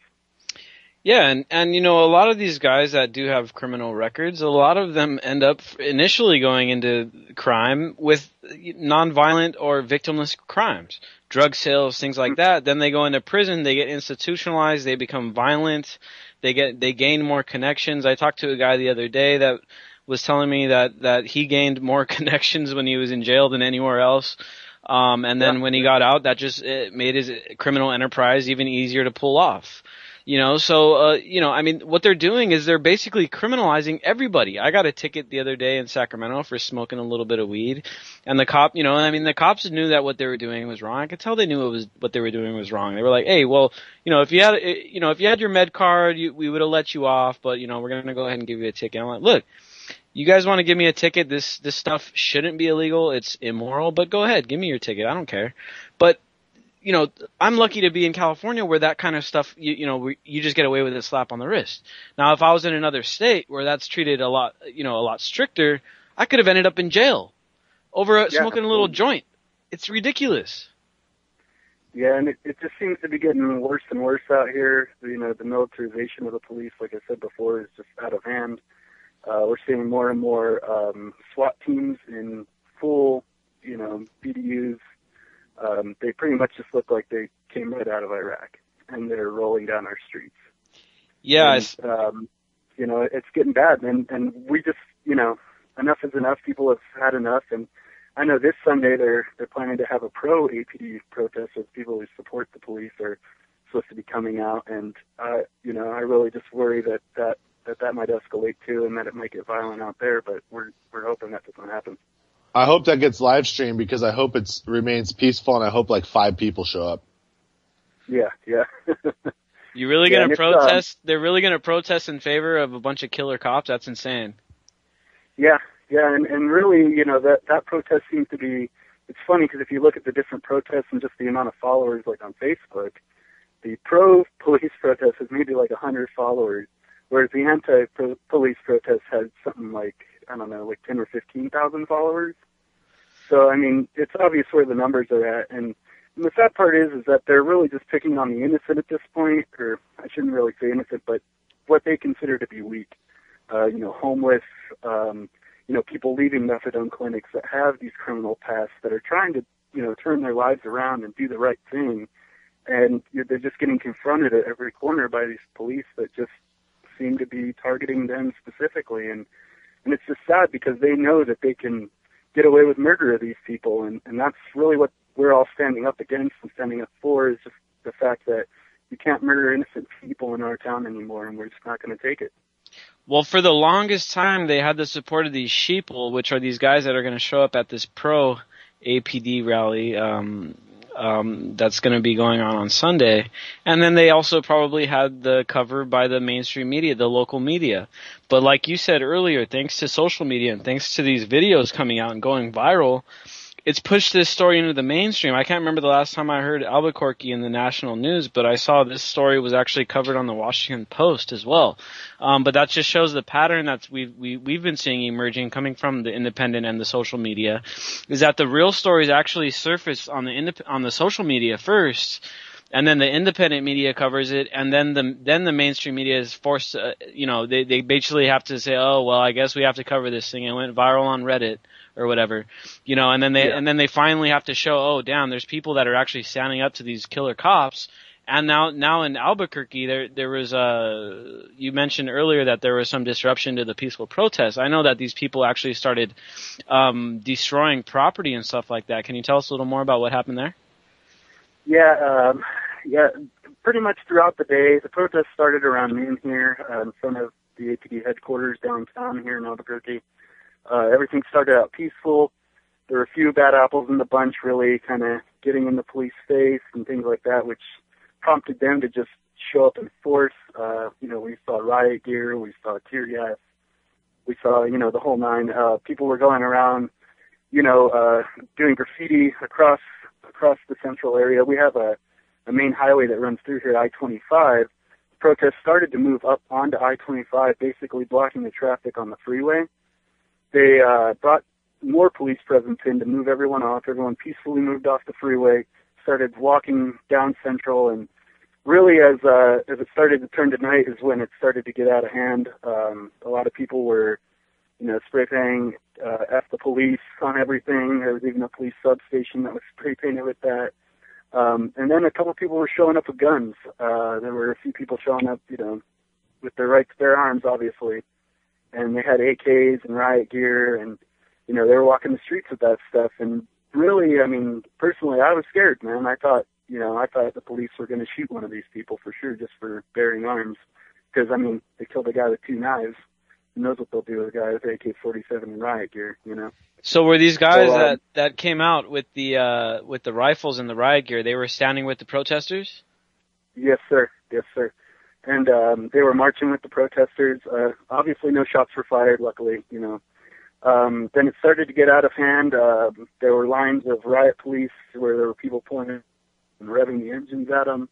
Yeah, and, and you know, a lot of these guys that do have criminal records, a lot of them end up initially going into crime with nonviolent or victimless crimes, drug sales, things like that. Then they go into prison, they get institutionalized, they become violent, they get they gain more connections. I talked to a guy the other day that was telling me that that he gained more connections when he was in jail than anywhere else. Um, and then yeah. when he got out, that just it made his criminal enterprise even easier to pull off. You know, so, uh, you know, I mean, what they're doing is they're basically criminalizing everybody. I got a ticket the other day in Sacramento for smoking a little bit of weed, and the cop, you know, I mean, the cops knew that what they were doing was wrong. I could tell they knew it was, what they were doing was wrong. They were like, hey, well, you know, if you had, you know, if you had your med card, you, we would have let you off, but, you know, we're going to go ahead and give you a ticket. I'm like, look, you guys want to give me a ticket? This, this stuff shouldn't be illegal. It's immoral, but go ahead, give me your ticket. I don't care. But, you know, I'm lucky to be in California where that kind of stuff, you, you know, you just get away with a slap on the wrist. Now, if I was in another state where that's treated a lot, you know, a lot stricter, I could have ended up in jail over yeah, smoking a little joint. It's ridiculous. Yeah, and it, it just seems to be getting worse and worse out here. You know, the militarization of the police, like I said before, is just out of hand. Uh, we're seeing more and more um, SWAT teams in full, you know, B D Us. Um, they pretty much just look like they came right out of Iraq, and they're rolling down our streets. Yeah. And, um, you know, it's getting bad, and, and we just, you know, enough is enough. People have had enough, and I know this Sunday they're they're planning to have a pro-A P D protest with people who support the police are supposed to be coming out, and, uh, you know, I really just worry that that, that that might escalate too, and that it might get violent out there, but we're we're hoping that doesn't happen. I hope that gets live streamed because I hope it remains peaceful, and I hope like five people show up. Yeah, yeah. You really yeah, gonna protest? Uh, They're really gonna protest in favor of a bunch of killer cops? That's insane. Yeah, yeah, and and really, you know, that that protest seems to be. It's funny because if you look at the different protests and just the amount of followers, like on Facebook, the pro-police protest has maybe like a hundred followers, whereas the anti-police protest has something like, I don't know, like ten or fifteen thousand followers. So, I mean, it's obvious where the numbers are at. And and the sad part is, is that they're really just picking on the innocent at this point, or I shouldn't really say innocent, but what they consider to be weak. Uh, you know, homeless, um, you know, people leaving methadone clinics that have these criminal pasts that are trying to, you know, turn their lives around and do the right thing. And you know, they're just getting confronted at every corner by these police that just seem to be targeting them specifically. And, and it's just sad because they know that they can get away with murder of these people. And, and that's really what we're all standing up against and standing up for, is just the fact that you can't murder innocent people in our town anymore, and we're just not going to take it. Well, for the longest time, they had the support of these sheeple, which are these guys that are going to show up at this pro A P D rally um, um, that's going to be going on on Sunday. And then they also probably had the cover by the mainstream media, the local media. But like you said earlier, thanks to social media and thanks to these videos coming out and going viral, it's pushed this story into the mainstream. I can't remember the last time I heard Albuquerque in the national news, but I saw this story was actually covered on the Washington Post as well. Um, but that just shows the pattern that we've, we, we've been seeing emerging coming from the independent and the social media, is that the real stories actually surface on the indep- on the social media first, and then the independent media covers it, and then the then the mainstream media is forced to, uh, you know, they, they basically have to say, oh, well, I guess we have to cover this thing. It went viral on Reddit or whatever, you know, and then they yeah. and then they finally have to show, oh, damn, there's people that are actually standing up to these killer cops. And now now in Albuquerque, there there was a, you mentioned earlier that there was some disruption to the peaceful protests. I know that these people actually started um, destroying property and stuff like that. Can you tell us a little more about what happened there? Yeah, um, yeah, pretty much throughout the day. The protest started around noon here uh, in front of the A P D headquarters downtown here in Albuquerque. Uh, everything started out peaceful. There were a few bad apples in the bunch, really kind of getting in the police face and things like that, which prompted them to just show up in force. Uh, you know, we saw riot gear, we saw tear gas, we saw, you know, the whole nine. Uh, people were going around, you know, uh, doing graffiti across across the central area. We have a, a main highway that runs through here, I twenty-five. The protests started to move up onto I twenty-five, basically blocking the traffic on the freeway. They uh, brought more police presence in to move everyone off. Everyone peacefully moved off the freeway, started walking down Central, and really as uh, as it started to turn to night is when it started to get out of hand. Um, a lot of people were, you know, spray painting uh, F the police on everything. There was even a police substation that was spray painted with that. Um, and then a couple of people were showing up with guns. Uh, there were a few people showing up, you know, with their right to bear arms, obviously. And they had A Ks and riot gear, and, you know, they were walking the streets with that stuff. And really, I mean, personally, I was scared, man. I thought, you know, I thought the police were going to shoot one of these people for sure, just for bearing arms. Because, I mean, they killed a guy with two knives. Who knows what they'll do with a guy with A K forty-seven and riot gear, you know? So were these guys so, um, that, that came out with the uh, with the rifles and the riot gear, they were standing with the protesters? Yes, sir. Yes, sir. And um, they were marching with the protesters. Uh, obviously, no shots were fired, luckily, you know. Um, then it started to get out of hand. Uh, there were lines of riot police where there were people pulling in and revving the engines at them.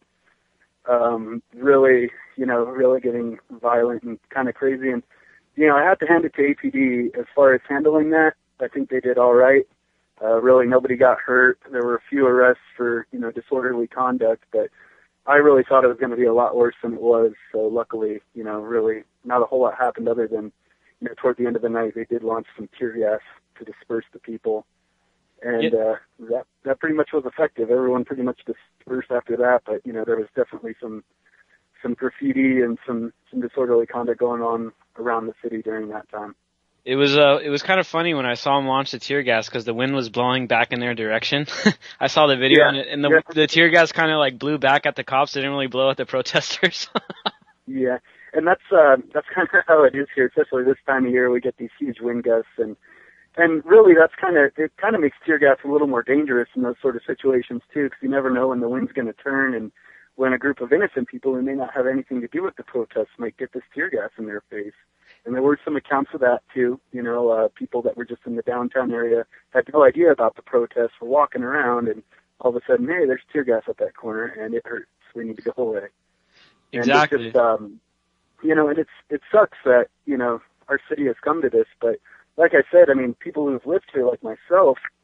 Um, really, you know, really getting violent and kind of crazy. And, you know, I have to hand it to A P D as far as handling that. I think they did all right. Uh, really, nobody got hurt. There were a few arrests for, you know, disorderly conduct, but I really thought it was going to be a lot worse than it was. So luckily, you know, really not a whole lot happened other than, you know, toward the end of the night, they did launch some tear gas to disperse the people. And yep. uh, that that pretty much was effective. Everyone pretty much dispersed after that. But, you know, there was definitely some some graffiti and some, some disorderly conduct going on around the city during that time. It was uh, it was kind of funny when I saw them launch the tear gas because the wind was blowing back in their direction. I saw the video yeah. and, it, and the yeah. the tear gas kind of like blew back at the cops. It didn't really blow at the protesters. Yeah, and that's uh, that's kind of how it is here, especially this time of year. We get these huge wind gusts, and and really that's kind of it. Kind of makes tear gas a little more dangerous in those sort of situations too, because you never know when the wind's going to turn, and when a group of innocent people who may not have anything to do with the protests might get this tear gas in their face. And there were some accounts of that, too. You know, uh, people that were just in the downtown area had no idea about the protests, were walking around, and all of a sudden, hey, there's tear gas at that corner, and it hurts. We need to go away. Exactly. And it's just, um, you know, and it's it sucks that, you know, our city has come to this. But like I said, I mean, people who've lived here, like myself,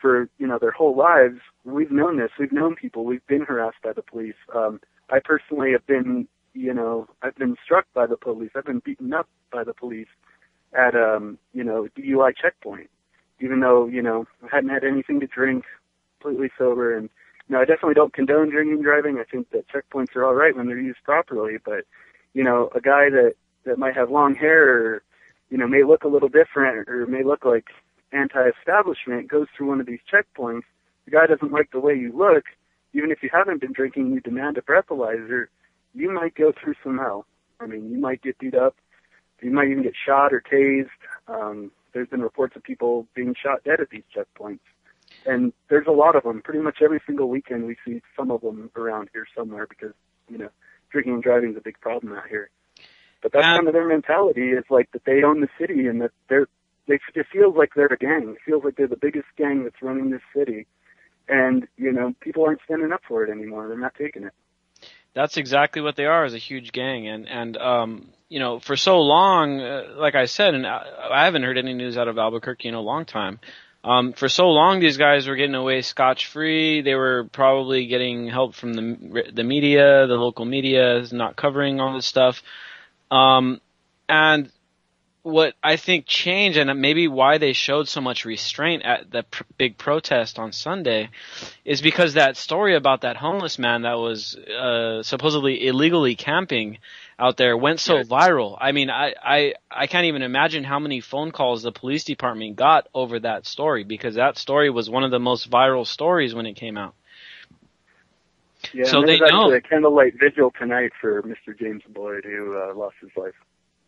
for, you know, their whole lives, we've known this. We've known people. We've been harassed by the police. Um, I personally have been, you know, I've been struck by the police. I've been beaten up by the police at, um, you know, D U I checkpoint, even though, you know, I hadn't had anything to drink, completely sober. And, you know, I definitely don't condone drinking and driving. I think that checkpoints are all right when they're used properly. But, you know, a guy that, that might have long hair or, you know, may look a little different or may look like anti-establishment goes through one of these checkpoints. The guy doesn't like the way you look. Even if you haven't been drinking, you demand a breathalyzer, you might go through some hell. I mean, you might get beat up. You might even get shot or tased. Um, there's been reports of people being shot dead at these checkpoints. And there's a lot of them. Pretty much every single weekend we see some of them around here somewhere because, you know, drinking and driving is a big problem out here. But that's um, kind of their mentality, is like that they own the city and that they're, they, it feels like they're a gang. It feels like they're the biggest gang that's running this city. And, you know, people aren't standing up for it anymore. They're not taking it. That's exactly what they are, as a huge gang. And, and um, you know, for so long, uh, like I said, and I, I haven't heard any news out of Albuquerque in a long time. Um, for so long, these guys were getting away scotch-free. They were probably getting help from the the media, the local media is not covering all this stuff. Um, and what I think changed, and maybe why they showed so much restraint at the pr- big protest on Sunday, is because that story about that homeless man that was uh, supposedly illegally camping out there went so yes. viral. I mean, I, I, I can't even imagine how many phone calls the police department got over that story, because that story was one of the most viral stories when it came out. Yeah, so and they there's know. actually a candlelight vigil tonight for Mister James Boyd, who uh, lost his life.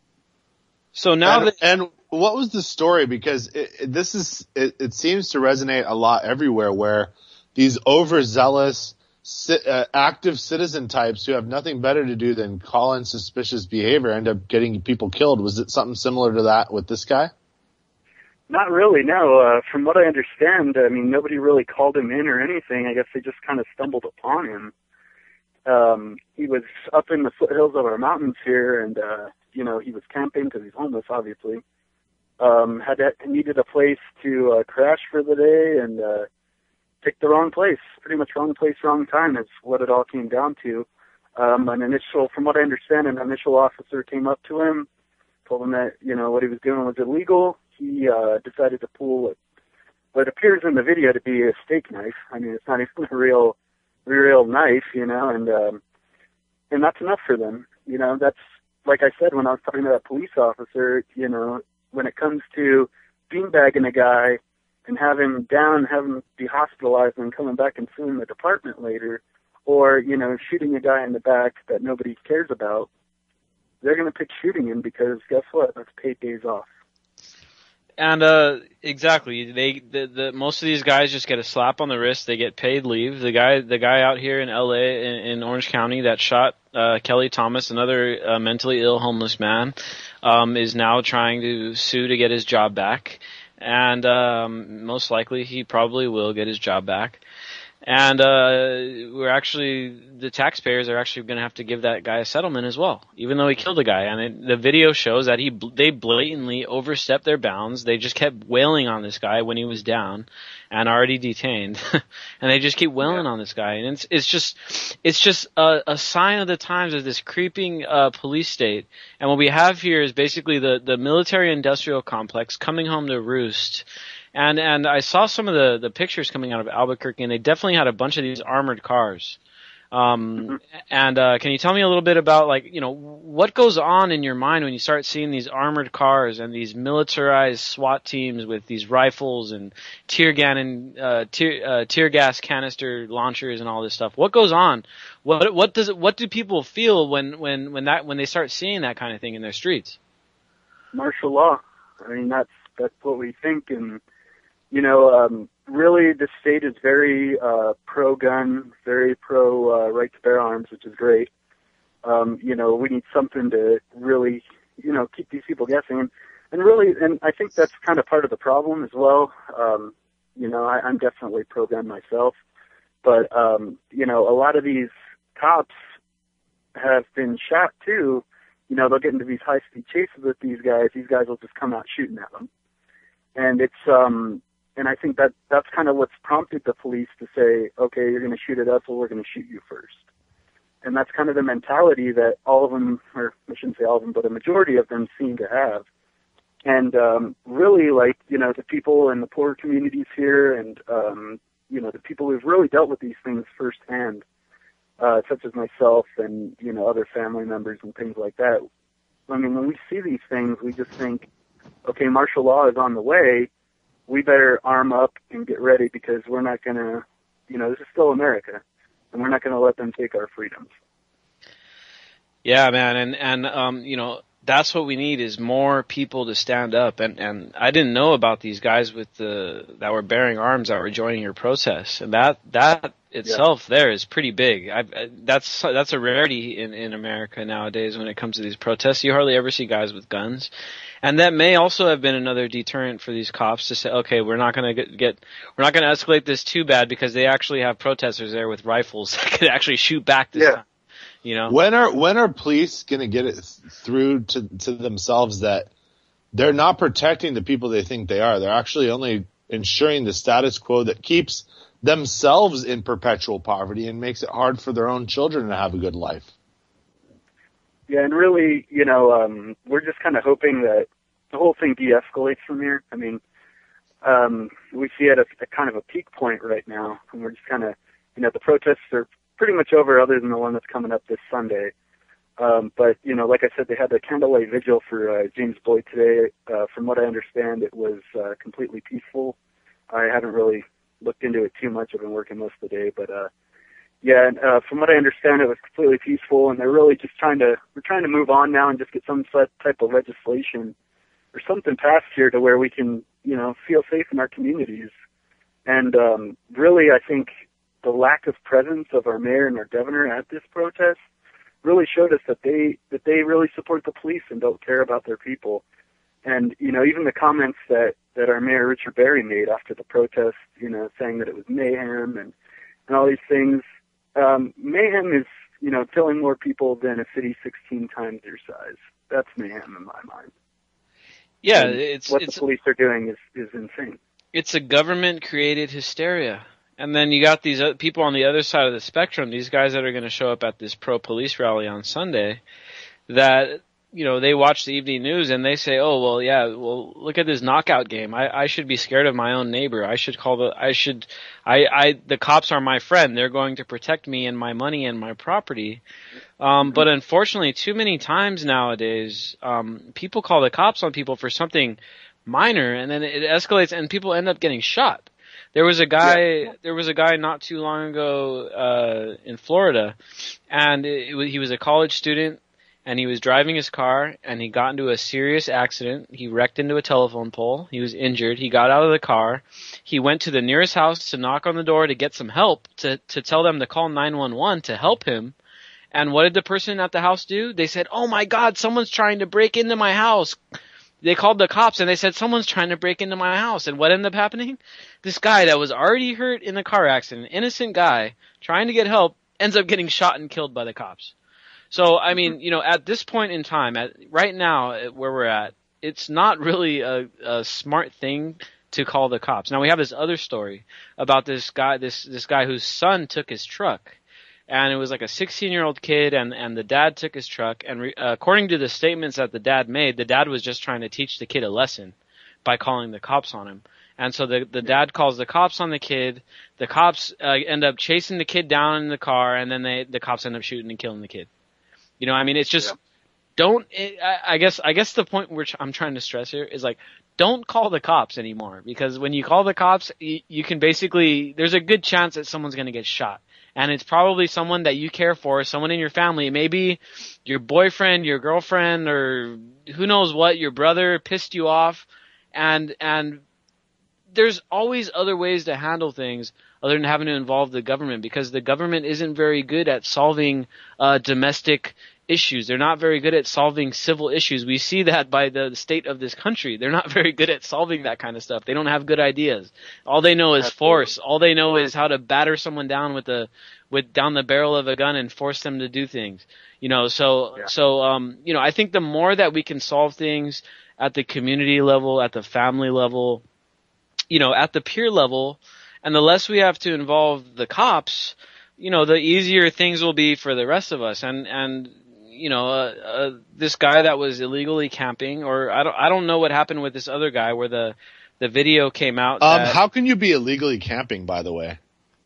So now and, that and what was the story? Because it, it, this is it, it seems to resonate a lot everywhere, where these overzealous, uh, active citizen types who have nothing better to do than call in suspicious behavior end up getting people killed. Was it something similar to that with this guy? Not really, no. Uh, from what I understand, I mean, nobody really called him in or anything. I guess they just kind of stumbled upon him. Um, he was up in the foothills of our mountains here, and, uh, you know, he was camping because he's homeless, obviously. Um, had that, needed a place to uh, crash for the day, and uh, picked the wrong place. Pretty much wrong place, wrong time is what it all came down to. Um, an initial, from what I understand, an initial officer came up to him, told him that, you know, what he was doing was illegal. He uh, decided to pull what appears in the video to be a steak knife. I mean, it's not even a real, real knife, you know, and um, and that's enough for them. You know, that's, like I said when I was talking to that police officer, you know, when it comes to beanbagging a guy and have him down, have him be hospitalized and coming back and suing the department later, or, you know, shooting a guy in the back that nobody cares about, they're going to pick shooting him because guess what? That's paid days off. And uh exactly, they the, the most of these guys just get a slap on the wrist. They get paid leave. The guy the guy out here in L A in, in Orange County that shot uh Kelly Thomas, another uh, mentally ill homeless man, um is now trying to sue to get his job back, and um most likely he probably will get his job back. And uh we're actually, the taxpayers are actually going to have to give that guy a settlement as well, even though he killed a guy. And it, the video shows that he they blatantly overstepped their bounds. They just kept wailing on this guy when he was down and already detained, and they just keep wailing yeah. on this guy. And it's it's just it's just a, a sign of the times of this creeping uh police state. And what we have here is basically the the military-industrial complex coming home to roost. And and I saw some of the, the pictures coming out of Albuquerque, and they definitely had a bunch of these armored cars. Um, mm-hmm. And uh, can you tell me a little bit about, like, you know, what goes on in your mind when you start seeing these armored cars and these militarized SWAT teams with these rifles and tear gun and uh, tear uh, tear gas canister launchers and all this stuff? What goes on? What what does it, what do people feel when when when that when they start seeing that kind of thing in their streets? Martial law. I mean, that's that's what we think. And you know, um, really, the state is very uh, pro-gun, very pro uh, right to bear arms, which is great. Um, you know, we need something to really, you know, keep these people guessing. And really, and I think that's kind of part of the problem as well. Um, you know, I, I'm definitely pro-gun myself. But, um, you know, a lot of these cops have been shot, too. You know, they'll get into these high-speed chases with these guys. These guys will just come out shooting at them. And it's... um and I think that that's kind of what's prompted the police to say, okay, you're going to shoot at us, well, we're going to shoot you first. And that's kind of the mentality that all of them, or I shouldn't say all of them, but a majority of them seem to have. And um, really, like, you know, the people in the poor communities here and, um, you know, the people who've really dealt with these things firsthand, uh, such as myself and, you know, other family members and things like that. I mean, when we see these things, we just think, okay, martial law is on the way. We better arm up and get ready because we're not going to, you know, this is still America, and we're not going to let them take our freedoms. Yeah, man, and, and um, you know, that's what we need is more people to stand up. And, and I didn't know about these guys with the that were bearing arms that were joining your protests, and that that itself yeah. there is pretty big. I've, that's that's a rarity in, in America nowadays when it comes to these protests. You hardly ever see guys with guns, and that may also have been another deterrent for these cops to say, okay, we're not going to get, get we're not going to escalate this too bad because they actually have protesters there with rifles that could actually shoot back this yeah. time. You know, when are when are police going to get it through to to themselves that they're not protecting the people they think they are? They're actually only ensuring the status quo that keeps themselves in perpetual poverty and makes it hard for their own children to have a good life. Yeah, and really, you know, um, we're just kind of hoping that the whole thing de-escalates from here. I mean, um, we see it at a, a kind of a peak point right now, and we're just kind of, you know, the protests are pretty much over other than the one that's coming up this Sunday. Um, but, you know, like I said, they had the candlelight vigil for uh, James Boyd today. Uh, from what I understand, it was uh, completely peaceful. I haven't really looked into it too much. I've been working most of the day. But, uh, yeah, and, uh, from what I understand, it was completely peaceful, and they're really just trying to, we're trying to move on now and just get some type of legislation or something passed here to where we can, you know, feel safe in our communities. And um, really, I think the lack of presence of our mayor and our governor at this protest really showed us that they that they really support the police and don't care about their people. And, you know, even the comments that, that our mayor, Richard Berry, made after the protest, you know, saying that it was mayhem and, and all these things. Um, mayhem is, you know, killing more people than a city sixteen times your size. That's mayhem in my mind. Yeah, and it's what it's, the police are doing is, is insane. It's a government-created hysteria. And then you got these people on the other side of the spectrum, these guys that are going to show up at this pro-police rally on Sunday, that, you know, they watch the evening news and they say, oh, well, yeah, well, look at this knockout game. I, I should be scared of my own neighbor. I should call the, I should, I, I, the cops are my friend. They're going to protect me and my money and my property. Um, but unfortunately, too many times nowadays, um, people call the cops on people for something minor and then it escalates and people end up getting shot. There was a guy. Yeah. There was a guy not too long ago uh, in Florida, and it, it, he was a college student, and he was driving his car, and he got into a serious accident. He wrecked into a telephone pole. He was injured. He got out of the car. He went to the nearest house to knock on the door to get some help, to to tell them to call nine one one to help him. And what did the person at the house do? They said, "Oh my God, someone's trying to break into my house." They called the cops and they said, someone's trying to break into my house. And what ended up happening? This guy that was already hurt in a car accident, innocent guy, trying to get help, ends up getting shot and killed by the cops. So, I mean, you know, at this point in time, at right now where we're at, it's not really a, a smart thing to call the cops. Now, we have this other story about this guy, this, this guy whose son took his truck. And it was like a sixteen-year-old kid, and, and the dad took his truck. And re, uh, according to the statements that the dad made, the dad was just trying to teach the kid a lesson by calling the cops on him. And so the the dad calls the cops on the kid. The cops uh, end up chasing the kid down in the car, and then they the cops end up shooting and killing the kid. You know, I mean, it's just yeah. don't. It, I, I guess I guess the point which I'm trying to stress here is like, don't call the cops anymore, because when you call the cops, you, you can basically there's a good chance that someone's going to get shot. And it's probably someone that you care for, someone in your family, maybe your boyfriend, your girlfriend, or who knows what, your brother pissed you off. And, and there's always other ways to handle things other than having to involve the government, because the government isn't very good at solving uh, domestic issues. They're not very good at solving civil issues. We see that by the state of this country. They're not very good at solving that kind of stuff. They don't have good ideas. All they know is Absolutely. force. All they know is how to batter someone down with the with down the barrel of a gun and force them to do things. You know, so yeah. so um you know, I think the more that we can solve things at the community level, at the family level, you know, at the peer level, and the less we have to involve the cops, you know, the easier things will be for the rest of us. And, and, you know, uh, uh, this guy that was illegally camping, or I don't, I don't know what happened with this other guy where the, the video came out. Um, that, how can you be illegally camping, by the way?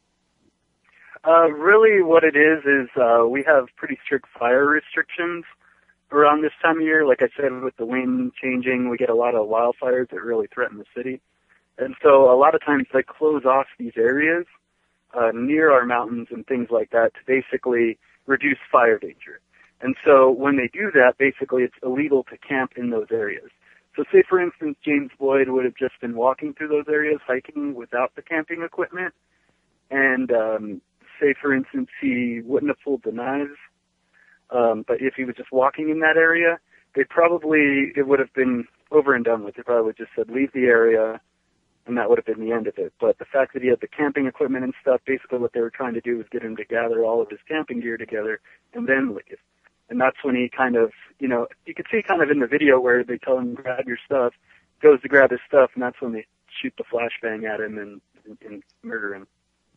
Uh, really what it is is, uh, we have pretty strict fire restrictions around this time of year. Like I said, with the wind changing, we get a lot of wildfires that really threaten the city. And so a lot of times they close off these areas, uh, near our mountains and things like that to basically reduce fire danger. And so when they do that, basically it's illegal to camp in those areas. So say, for instance, James Boyd would have just been walking through those areas, hiking without the camping equipment. And um, say, for instance, he wouldn't have pulled the knives. Um, but if he was just walking in that area, they probably, it would have been over and done with. They probably would have just said, leave the area, and that would have been the end of it. But the fact that he had the camping equipment and stuff, basically what they were trying to do was get him to gather all of his camping gear together and then leave. And that's when he kind of, you know, you could see kind of in the video where they tell him, grab your stuff, goes to grab his stuff, and that's when they shoot the flashbang at him and, and, and murder him.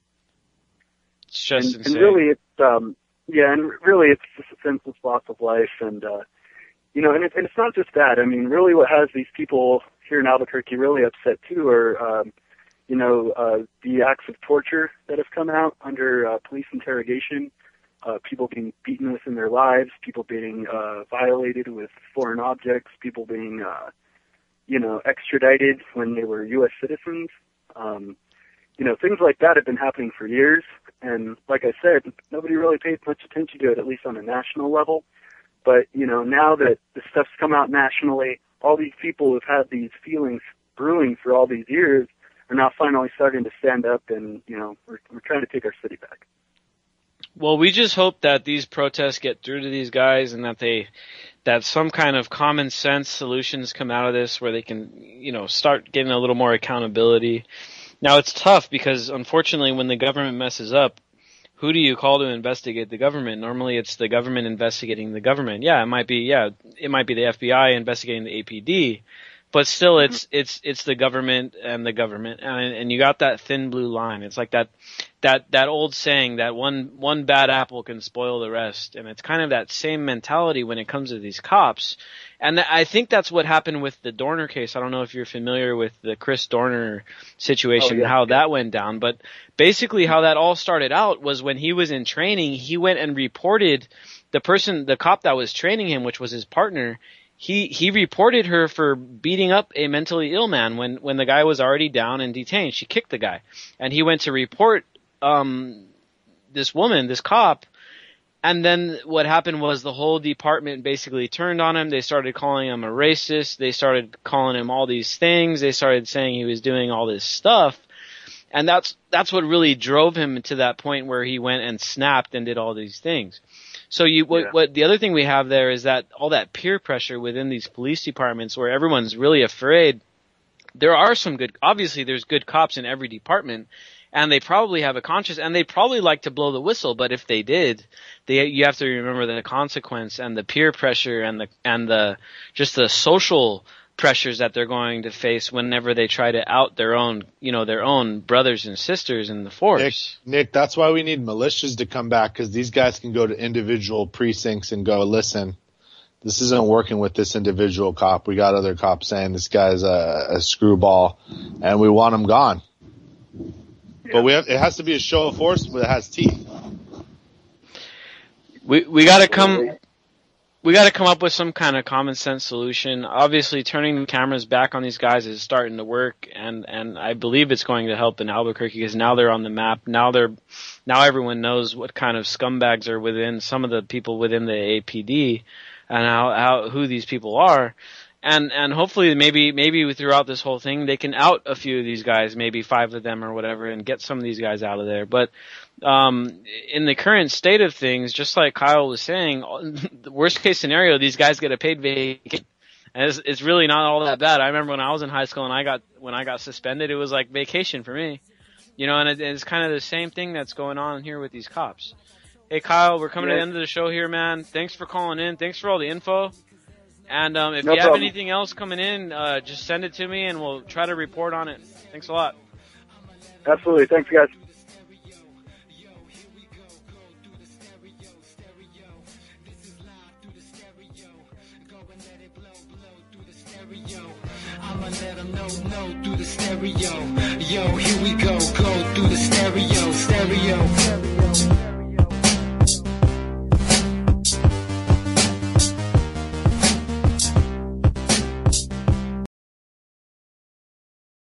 It's just and, insane. and really, it's, um, yeah, and really it's just a senseless loss of life. And, uh, you know, and, it, and it's not just that. I mean, really what has these people here in Albuquerque really upset too are, um, you know, uh, the acts of torture that have come out under uh, police interrogation. Uh, people being beaten within their lives, people being uh, violated with foreign objects, people being, uh, you know, extradited when they were U S citizens. Um, you know, things like that have been happening for years. And like I said, nobody really paid much attention to it, at least on a national level. But, you know, now that the stuff's come out nationally, all these people who've had these feelings brewing for all these years are now finally starting to stand up and, you know, we're, we're trying to take our city back. Well, we just hope that these protests get through to these guys and that they, that some kind of common sense solutions come out of this where they can, you know, start getting a little more accountability. Now, it's tough because, unfortunately, when the government messes up, who do you call to investigate the government? Normally, it's the government investigating the government. Yeah, it might be, yeah, it might be the F B I investigating the A P D. But still, it's it's it's the government and the government, and and you got that thin blue line. It's like that that that old saying that one one bad apple can spoil the rest, and it's kind of that same mentality when it comes to these cops. And I think that's what happened with the Dorner case. I don't know if you're familiar with the Chris Dorner situation, oh, yeah, how yeah. that went down, but basically how that all started out was when he was in training, he went and reported the person, the cop that was training him, which was his partner. He he reported her for beating up a mentally ill man when, when the guy was already down and detained. She kicked the guy. And he went to report um this woman, this cop, and then what happened was the whole department basically turned on him. They started calling him a racist. They started calling him all these things. They started saying he was doing all this stuff. And that's that's what really drove him to that point where he went and snapped and did all these things. So you, what, yeah. what, the other thing we have there is that all that peer pressure within these police departments where everyone's really afraid. There are some good, obviously there's good cops in every department, and they probably have a conscience, and they probably like to blow the whistle, but if they did, they, you have to remember the consequence and the peer pressure and the, and the, just the social pressures that they're going to face whenever they try to out their own, you know, their own brothers and sisters in the force. Nick, Nick, that's why we need militias to come back, because these guys can go to individual precincts and go, listen, this isn't working with this individual cop. We got other cops saying this guy's a, a screwball, and we want him gone. Yeah. But we have, it has to be a show of force that has teeth. We we got to come. We got to come up with some kind of common sense solution. Obviously, turning the cameras back on these guys is starting to work, and, and I believe it's going to help in Albuquerque because now they're on the map. Now they're, now everyone knows what kind of scumbags are within some of the people within the A P D, and how, how who these people are, and and hopefully maybe maybe throughout this whole thing they can out a few of these guys, maybe five of them or whatever, and get some of these guys out of there. But um, in the current state of things, just like Kyle was saying, the worst case scenario, these guys get a paid vacation. And it's, it's really not all that bad. I remember when I was in high school and I got, when I got suspended, it was like vacation for me. You know, and it, it's kind of the same thing that's going on here with these cops. Hey Kyle, we're coming yeah. to the end of the show here, man. Thanks for calling in. Thanks for all the info. And um, if No you have problem. anything else coming in, uh, just send it to me, and we'll try to report on it. Thanks a lot. Absolutely. Thanks, guys. I'ma let them know, know through the stereo. Yo, here we go, go through the stereo, stereo.